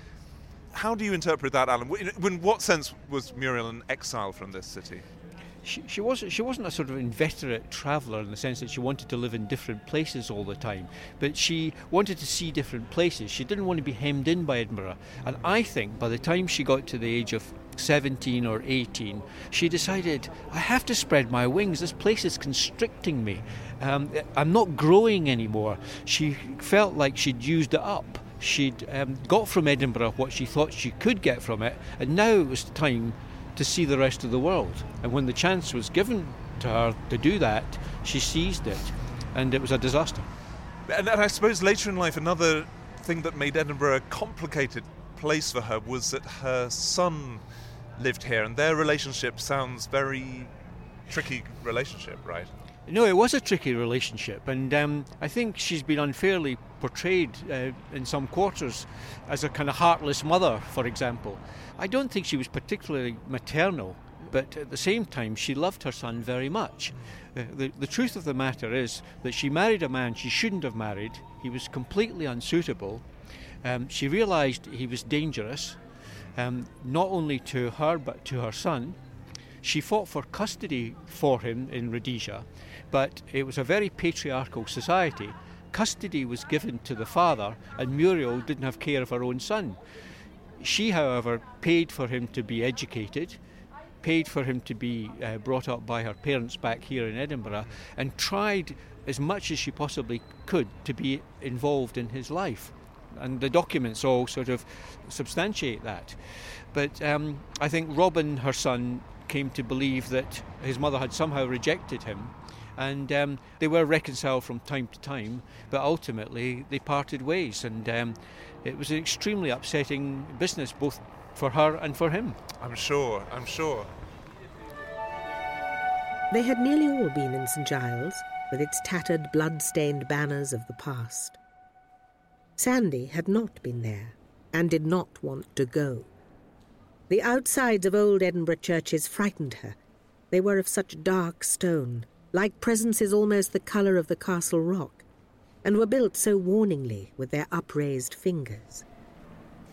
How do you interpret that, Alan? In what sense was Muriel an exile from this city? She, she wasn't. She wasn't a sort of inveterate traveller in the sense that she wanted to live in different places all the time. But she wanted to see different places. She didn't want to be hemmed in by Edinburgh. And I think by the time she got to the age of seventeen or eighteen, she decided, I have to spread my wings. This place is constricting me. Um, I'm not growing anymore. She felt like she'd used it up. She'd um, got from Edinburgh what she thought she could get from it, and now it was time to see the rest of the world. And when the chance was given to her to do that, she seized it, and it was a disaster. And, and I suppose later in life, another thing that made Edinburgh a complicated place for her was that her son lived here, and their relationship sounds very tricky relationship, right? No, it was a tricky relationship, and um, I think she's been unfairly portrayed uh, in some quarters as a kind of heartless mother, for example. I don't think she was particularly maternal, but at the same time she loved her son very much. Uh, the, the truth of the matter is that she married a man she shouldn't have married. He was completely unsuitable. Um, she realised he was dangerous, um, not only to her but to her son. She fought for custody for him in Rhodesia, but it was a very patriarchal society. Custody was given to the father, and Muriel didn't have care of her own son. She, however, paid for him to be educated, paid for him to be uh, brought up by her parents back here in Edinburgh, and tried as much as she possibly could to be involved in his life. And the documents all sort of substantiate that. But um, I think Robin, her son, came to believe that his mother had somehow rejected him, and um, they were reconciled from time to time, but ultimately they parted ways, and um, it was an extremely upsetting business both for her and for him. I'm sure, I'm sure. They had nearly all been in St Giles, with its tattered, blood-stained banners of the past. Sandy had not been there, and did not want to go. The outsides of old Edinburgh churches frightened her. They were of such dark stone, like presences almost the colour of the castle rock, and were built so warningly with their upraised fingers.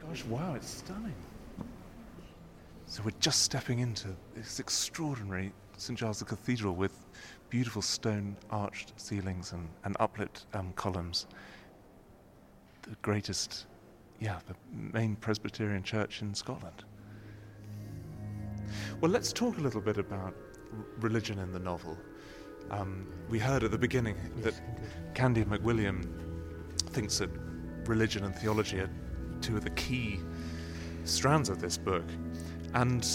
Gosh, wow, it's stunning. So we're just stepping into this extraordinary Saint Giles the Cathedral with beautiful stone arched ceilings and, and uplit um, columns. The greatest, yeah, the main Presbyterian church in Scotland. Well, let's talk a little bit about r- religion in the novel. Um, we heard at the beginning yes, that indeed. Candy McWilliam thinks that religion and theology are two of the key strands of this book. And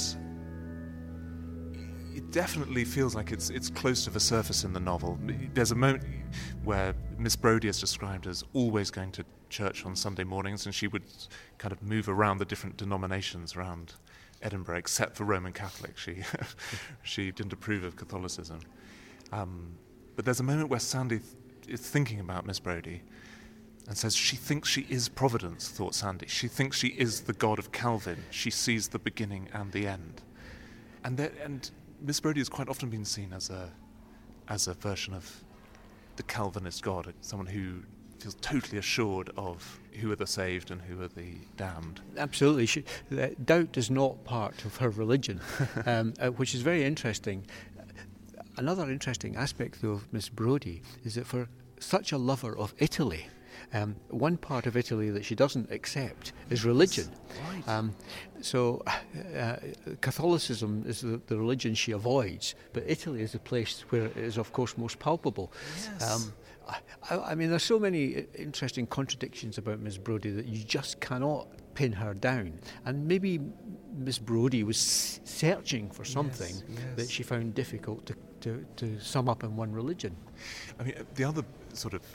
it definitely feels like it's it's close to the surface in the novel. There's a moment where Miss Brodie is described as always going to church on Sunday mornings, and she would kind of move around the different denominations around Edinburgh, except for Roman Catholic. She she didn't approve of Catholicism. Um, but there's a moment where Sandy th- is thinking about Miss Brodie and says she thinks she is Providence, thought Sandy. She thinks she is the God of Calvin. She sees the beginning and the end. And there, and Miss Brodie has quite often been seen as a as a version of the Calvinist God, someone who feels totally assured of who are the saved and who are the damned. Absolutely. She, uh, doubt is not part of her religion, um, uh, which is very interesting. Another interesting aspect, though, of Miss Brodie is that for such a lover of Italy, Um, one part of Italy that she doesn't accept is religion. Right. Um, so uh, Catholicism is the, the religion she avoids, but Italy is the place where it is, of course, most palpable. Yes. Um, I, I mean, there's so many interesting contradictions about Miss Brodie that you just cannot pin her down. And maybe Miss Brodie was searching for something yes, yes. that she found difficult to, to, to sum up in one religion. I mean, the other sort of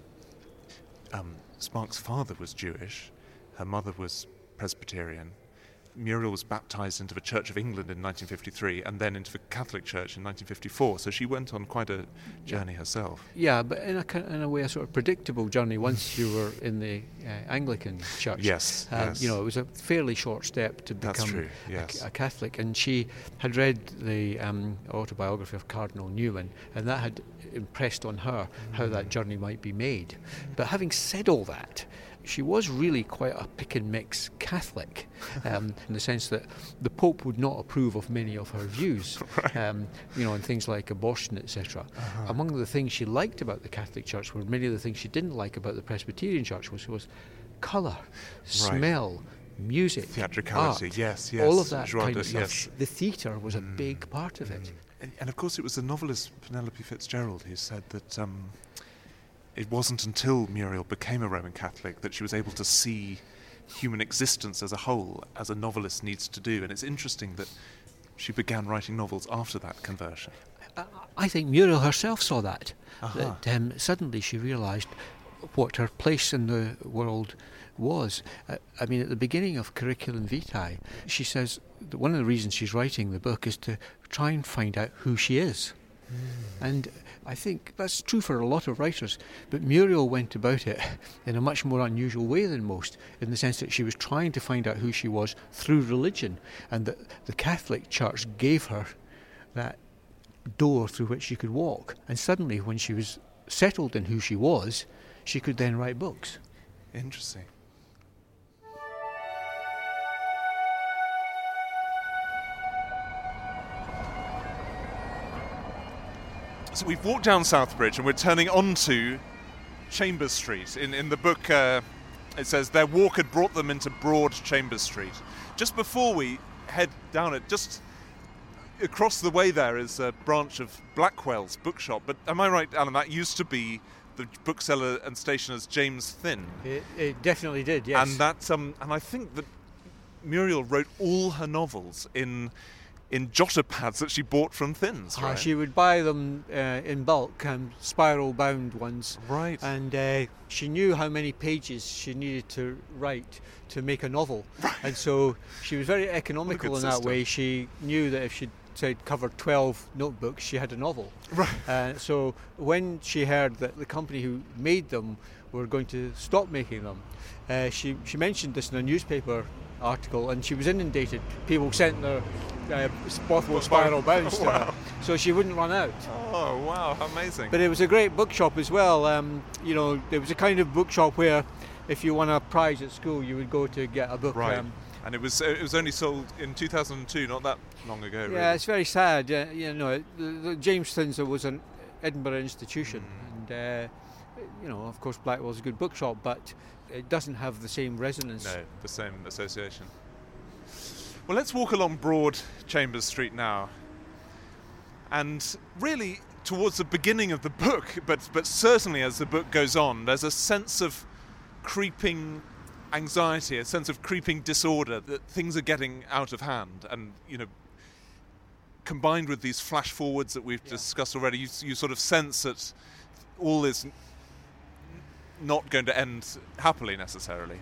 Um, Sparks' father was Jewish, her mother was Presbyterian. Muriel was baptised into the Church of England in nineteen fifty-three and then into the Catholic Church in nineteen fifty-four, so she went on quite a journey herself. Yeah, but in a, in a way, a sort of predictable journey once you were in the uh, Anglican Church. Yes, um, yes. You know, it was a fairly short step to That's become true, yes. a, a Catholic, and she had read the um, autobiography of Cardinal Newman, and that had impressed on her mm. how that journey might be made. But having said all that, she was really quite a pick-and-mix Catholic, um, in the sense that the Pope would not approve of many of her views, right. um, you know, on things like abortion, et cetera. Uh-huh. Among the things she liked about the Catholic Church were many of the things she didn't like about the Presbyterian Church, which was colour, right. smell, music, theatricality, art, yes, yes. all of that Joie kind de, of stuff. yes. The theatre was mm. a big part of it. And, and of course it was the novelist Penelope Fitzgerald who said that um, it wasn't until Muriel became a Roman Catholic that she was able to see human existence as a whole, as a novelist needs to do. And it's interesting that she began writing novels after that conversion. I think Muriel herself saw that. Uh-huh. That um, suddenly she realised what her place in the world was. Uh, I mean, at the beginning of Curriculum Vitae, she says that one of the reasons she's writing the book is to try and find out who she is. Mm. And I think that's true for a lot of writers, but Muriel went about it in a much more unusual way than most, in the sense that she was trying to find out who she was through religion, and that the Catholic Church gave her that door through which she could walk. And suddenly, when she was settled in who she was, she could then write books. Interesting. So we've walked down Southbridge and we're turning onto Chambers Street. In, in the book, uh, it says their walk had brought them into Broad Chambers Street. Just before we head down it, just across the way there is a branch of Blackwell's bookshop. But am I right, Alan, that used to be the bookseller and stationer's James Thynne? It, it definitely did, yes. And that's um, and I think that Muriel wrote all her novels in in jotter pads that she bought from Thynne's, right? Uh, she would buy them uh, in bulk, um, spiral-bound ones. Right. And uh, she knew how many pages she needed to write to make a novel. Right. And so she was very economical in that system. way. She knew that if she'd say covered twelve notebooks, she had a novel. Right. Uh, so when she heard that the company who made them were going to stop making them, uh, she she mentioned this in a newspaper article, and she was inundated. People sent their uh, Bothwell spiral bounds to wow. her, so she wouldn't run out. Oh wow, how amazing! But it was a great bookshop as well. Um, you know, it was a kind of bookshop where if you won a prize at school, you would go to get a book. Right. Um, and it was it was only sold in two thousand two, not that long ago. yeah, really. it's very sad. Uh, you know, the, the Jamestown's was an Edinburgh institution, Mm. and uh, you know, of course, Blackwell's a good bookshop, but it doesn't have the same resonance. No, the same association. Well, let's walk along Broad Chambers Street now. And really, towards the beginning of the book, but but certainly as the book goes on, there's a sense of creeping anxiety, a sense of creeping disorder, that things are getting out of hand. And, you know, combined with these flash forwards that we've Yeah. discussed already, you, you sort of sense that all is n- not going to end happily necessarily.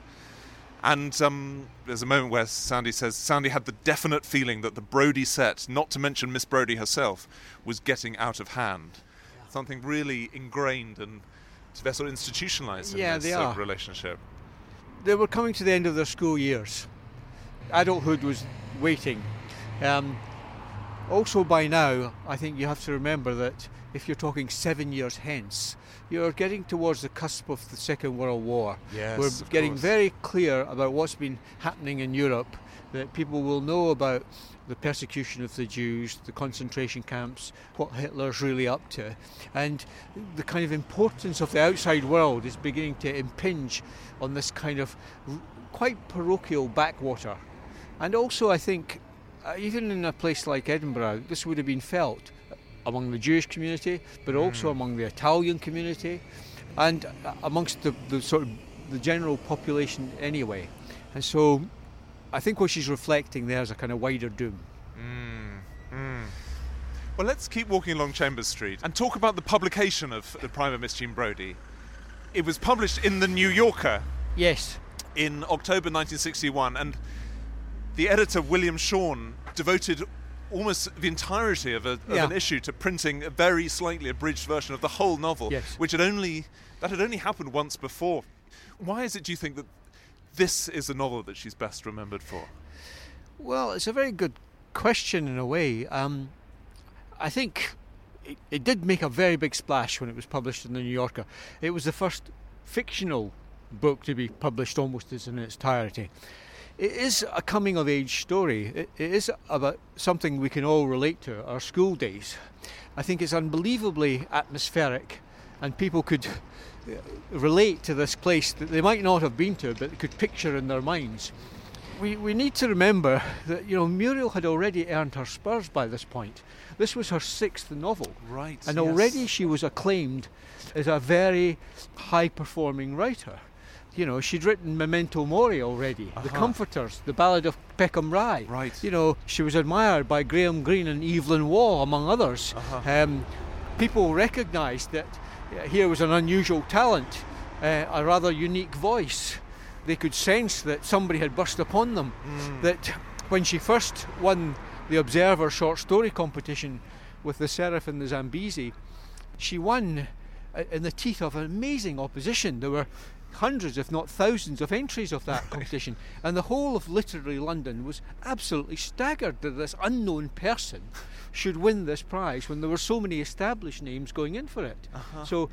And um, there's a moment where Sandy says Sandy had the definite feeling that the Brodie set, not to mention Miss Brodie herself, was getting out of hand. Yeah. Something really ingrained and they're sort of institutionalised in Yeah, this they sort are. of relationship. They were coming to the end of their school years. Adulthood was waiting. Um, also, by now, I think you have to remember that if you're talking seven years hence, you're getting towards the cusp of the Second World War. Yes, We're of getting course. very clear about what's been happening in Europe, that people will know about the persecution of the Jews, the concentration camps, what Hitler's really up to, and the kind of importance of the outside world is beginning to impinge on this kind of r- quite parochial backwater. And also, I think, uh, even in a place like Edinburgh, this would have been felt among the Jewish community, but also Mm. among the Italian community, and uh, amongst the, the sort of the general population anyway. And so I think what she's reflecting there is a kind of wider doom. Mm, mm. Well, let's keep walking along Chambers Street and talk about the publication of The Prime of Miss Jean Brodie. It was published in the New Yorker Yes. in October nineteen sixty-one, and the editor, William Shawn, devoted almost the entirety of, a, of Yeah. an issue to printing a very slightly abridged version of the whole novel, Yes. which had only that had only happened once before. Why is it, do you think, that this is the novel that she's best remembered for? Well, it's a very good question in a way. Um, I think it, it did make a very big splash when it was published in the New Yorker. It was the first fictional book to be published almost as in its entirety. It is a coming-of-age story. It, it is about something we can all relate to, our school days. I think it's unbelievably atmospheric, and people could uh, relate to this place that they might not have been to, but could picture in their minds. We we need to remember that, you know, Muriel had already earned her spurs by this point. This was her sixth novel. Right. And already she was acclaimed as a very high-performing writer. You know, she'd written Memento Mori already, The Uh-huh. Comforters, The Ballad of Peckham Rye. Right. You know, she was admired by Graham Greene and Evelyn Waugh, among others. Uh-huh. Um, people recognised that uh, here was an unusual talent, uh, a rather unique voice. They could sense that somebody had burst upon them. Mm. That when she first won the Observer short story competition with The Seraph and the Zambezi, she won uh, in the teeth of amazing opposition. There were hundreds, if not thousands, of entries of that competition, and the whole of literary London was absolutely staggered that this unknown person should win this prize when there were so many established names going in for it. Uh-huh. So,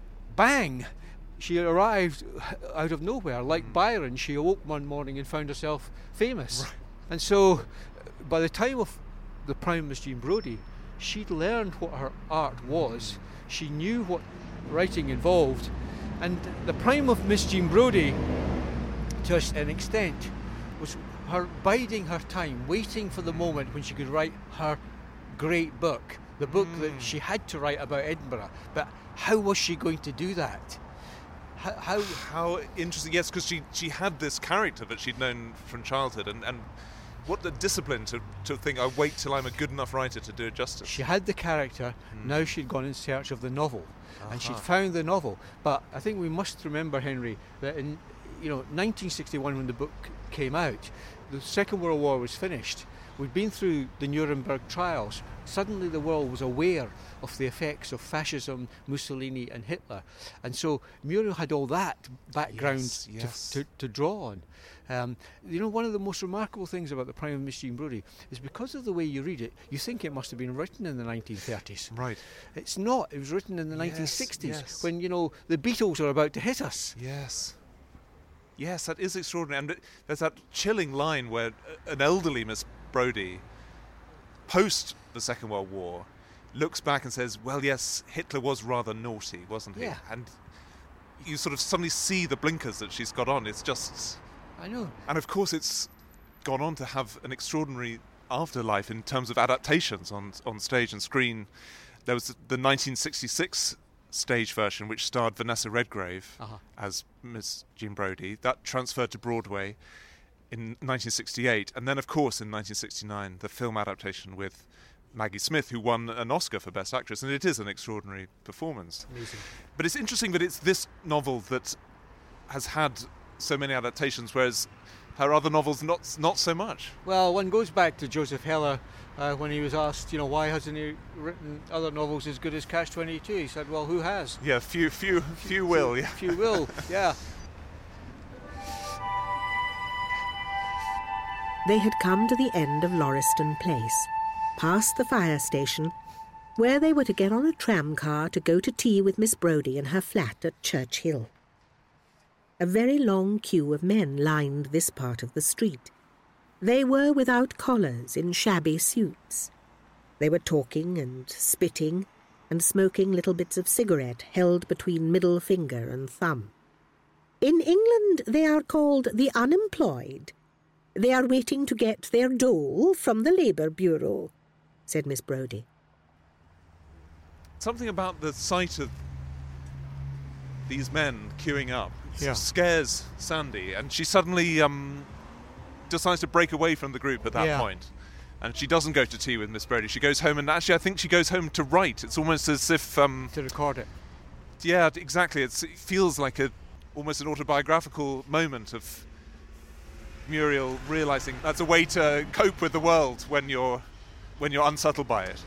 bang, she arrived out of nowhere. Like Mm. Byron, she awoke one morning and found herself famous. Right. And so, by the time of The Prime of Miss Jean Brodie, she'd learned what her art was. She knew what writing involved. And The Prime of Miss Jean Brodie, to an extent, was her biding her time, waiting for the moment when she could write her great book, the book Mm. that she had to write about Edinburgh. But how was she going to do that? How? how How interesting. Yes, because she, she had this character that she'd known from childhood, and, and what the discipline to, to think, I wait till I'm a good enough writer to do it justice. she had the character, Mm. now she'd gone in search of the novel. And she'd Uh-huh. found the novel. But I think we must remember, Henry, that in you know nineteen sixty-one, when the book came out, the Second World War was finished. We'd been through the Nuremberg trials. Suddenly the world was aware of the effects of fascism, Mussolini and Hitler. And so Muriel had all that background Yes, yes. To, to, to draw on. Um, you know, one of the most remarkable things about The Prime of Miss Jean Brodie is because of the way you read it, you think it must have been written in the nineteen thirties. Right. It's not. It was written in the Yes, nineteen sixties, yes. when, you know, the Beatles are about to hit us. Yes. Yes, that is extraordinary. And there's that chilling line where an elderly Miss Brodie, post the Second World War, looks back and says, well, yes, Hitler was rather naughty, wasn't he? Yeah. And you sort of suddenly see the blinkers that she's got on. It's just... I know. And of course it's gone on to have an extraordinary afterlife in terms of adaptations on on stage and screen. There was the nineteen sixty-six stage version, which starred Vanessa Redgrave uh-huh. as Miss Jean Brodie. That transferred to Broadway in nineteen sixty-eight. And then, of course, in nineteen sixty-nine, the film adaptation with Maggie Smith, who won an Oscar for Best Actress. And it is an extraordinary performance. Amazing. But it's interesting that it's this novel that has had so many adaptations, whereas her other novels not not so much. Well, one goes back to Joseph Heller uh, when he was asked, you know, why hasn't he written other novels as good as Catch twenty-two? He said, well, who has? Yeah, few, few, few, few will. Few, yeah, few will. Yeah. They had come to the end of Lauriston Place, past the fire station, where they were to get on a tram car to go to tea with Miss Brodie in her flat at Church Hill. A very long queue of men lined this part of the street. They were without collars, in shabby suits. They were talking and spitting and smoking little bits of cigarette held between middle finger and thumb. In England they are called the unemployed. They are waiting to get their dole from the Labour Bureau, said Miss Brodie. Something about the sight of these men queuing up yeah. scares Sandy, and she suddenly um, decides to break away from the group at that yeah. point. And she doesn't go to tea with Miss Brodie. She goes home, and actually I think she goes home to write. It's almost as if... Um, to record it. Yeah, exactly. It's, it feels like a almost an autobiographical moment of Muriel realising that's a way to cope with the world when you're when you're unsettled by it.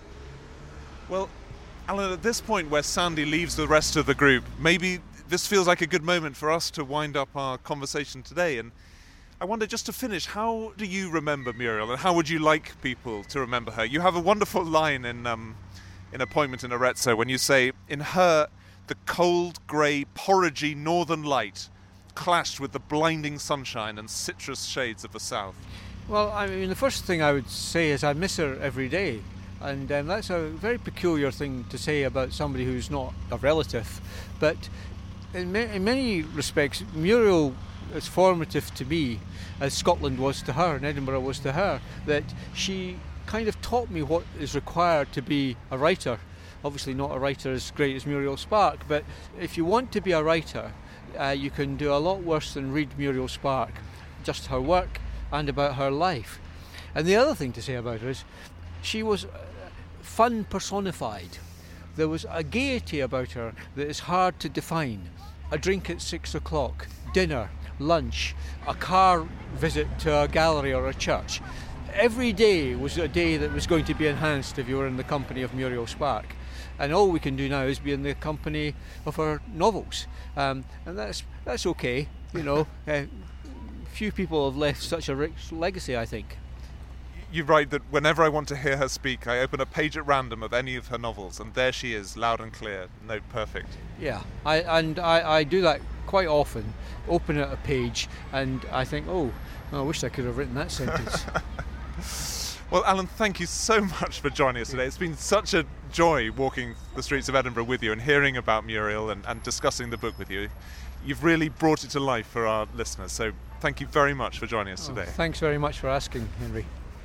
Well, Alan, at this point where Sandy leaves the rest of the group, maybe this feels like a good moment for us to wind up our conversation today. And I wonder, just to finish, how do you remember Muriel, and how would you like people to remember her? You have a wonderful line in um, in Appointment in Arezzo when you say, in her, the cold, grey, porridgey northern light clashed with the blinding sunshine and citrus shades of the south. Well, I mean, the first thing I would say is I miss her every day. And um, that's a very peculiar thing to say about somebody who's not a relative. But in, ma- in many respects, Muriel is formative to me, as Scotland was to her and Edinburgh was to her, that she kind of taught me what is required to be a writer. Obviously not a writer as great as Muriel Spark, but if you want to be a writer, uh, you can do a lot worse than read Muriel Spark, just her work and about her life. And the other thing to say about her is she was fun personified. There was a gaiety about her that is hard to define. A drink at six o'clock, dinner, lunch, a car visit to a gallery or a church. Every day was a day that was going to be enhanced if you were in the company of Muriel Spark. And all we can do now is be in the company of her novels. Um, and that's that's okay, you know. uh, few people have left such a rich legacy, I think. You write that whenever I want to hear her speak, I open a page at random of any of her novels, and there she is, loud and clear, note perfect. Yeah, I, and I, I do that quite often, open at a page, and I think, oh, I wish I could have written that sentence. Well, Alan, thank you so much for joining us today. It's been such a joy walking the streets of Edinburgh with you and hearing about Muriel and, and discussing the book with you. You've really brought it to life for our listeners, so thank you very much for joining us oh, today. Thanks very much for asking, Henry.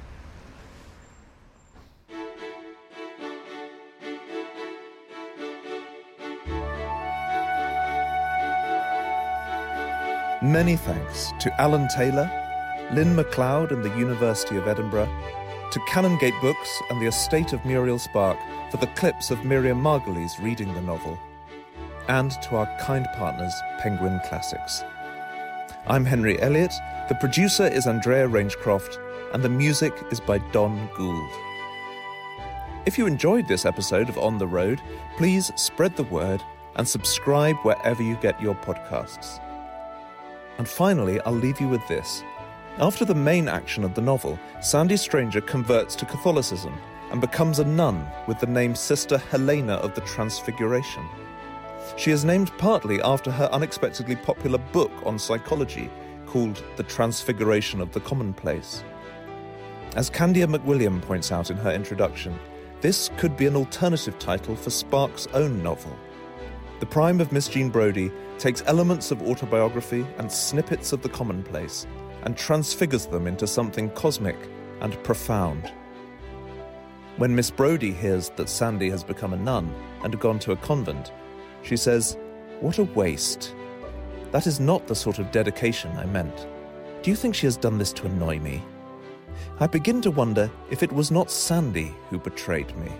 Many thanks to Alan Taylor, Lynn MacLeod and the University of Edinburgh, to Canongate Books and the estate of Muriel Spark for the clips of Miriam Margolyes reading the novel, and to our kind partners, Penguin Classics. I'm Henry Elliott, the producer is Andrea Rangecroft, and the music is by Don Gould. If you enjoyed this episode of On the Road, please spread the word and subscribe wherever you get your podcasts. And finally, I'll leave you with this. After the main action of the novel, Sandy Stranger converts to Catholicism and becomes a nun with the name Sister Helena of the Transfiguration. She is named partly after her unexpectedly popular book on psychology called The Transfiguration of the Commonplace. As Candia McWilliam points out in her introduction, this could be an alternative title for Spark's own novel. The Prime of Miss Jean Brodie takes elements of autobiography and snippets of the commonplace and transfigures them into something cosmic and profound. When Miss Brodie hears that Sandy has become a nun and gone to a convent, she says, "What a waste. That is not the sort of dedication I meant. Do you think she has done this to annoy me? I begin to wonder if it was not Sandy who betrayed me."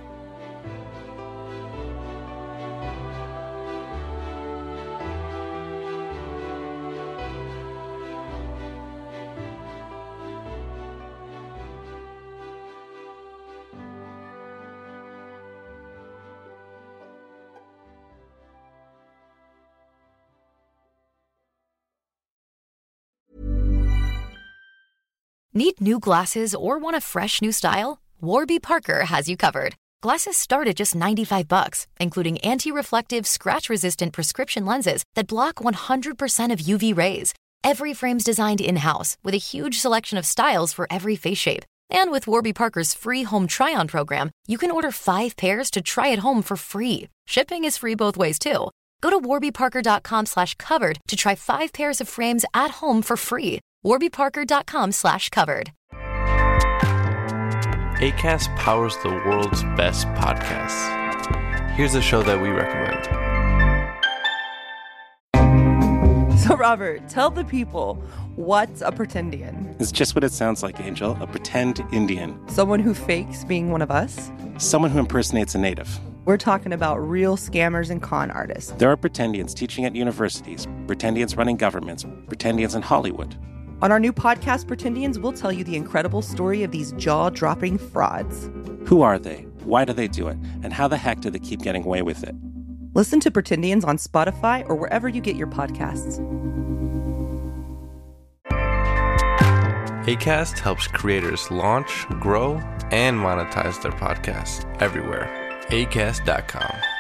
Need new glasses or want a fresh new style? Warby Parker has you covered. Glasses start at just ninety-five bucks, including anti-reflective, scratch-resistant prescription lenses that block one hundred percent of U V rays. Every frame's designed in-house with a huge selection of styles for every face shape. And with Warby Parker's free home try-on program, you can order five pairs to try at home for free. Shipping is free both ways, too. Go to warbyparker.com slash covered to try five pairs of frames at home for free. warbyparker.com slash covered. Acast powers the world's best podcasts. Here's a show that we recommend. So, Robert, tell the people, what's a pretendian? It's just what it sounds like, Angel. A pretend Indian. Someone who fakes being one of us? Someone who impersonates a native. We're talking about real scammers and con artists. There are pretendians teaching at universities, pretendians running governments, pretendians in Hollywood. On our new podcast, Pretendians, we'll tell you the incredible story of these jaw-dropping frauds. Who are they? Why do they do it? And how the heck do they keep getting away with it? Listen to Pretendians on Spotify or wherever you get your podcasts. Acast helps creators launch, grow, and monetize their podcasts everywhere. acast dot com.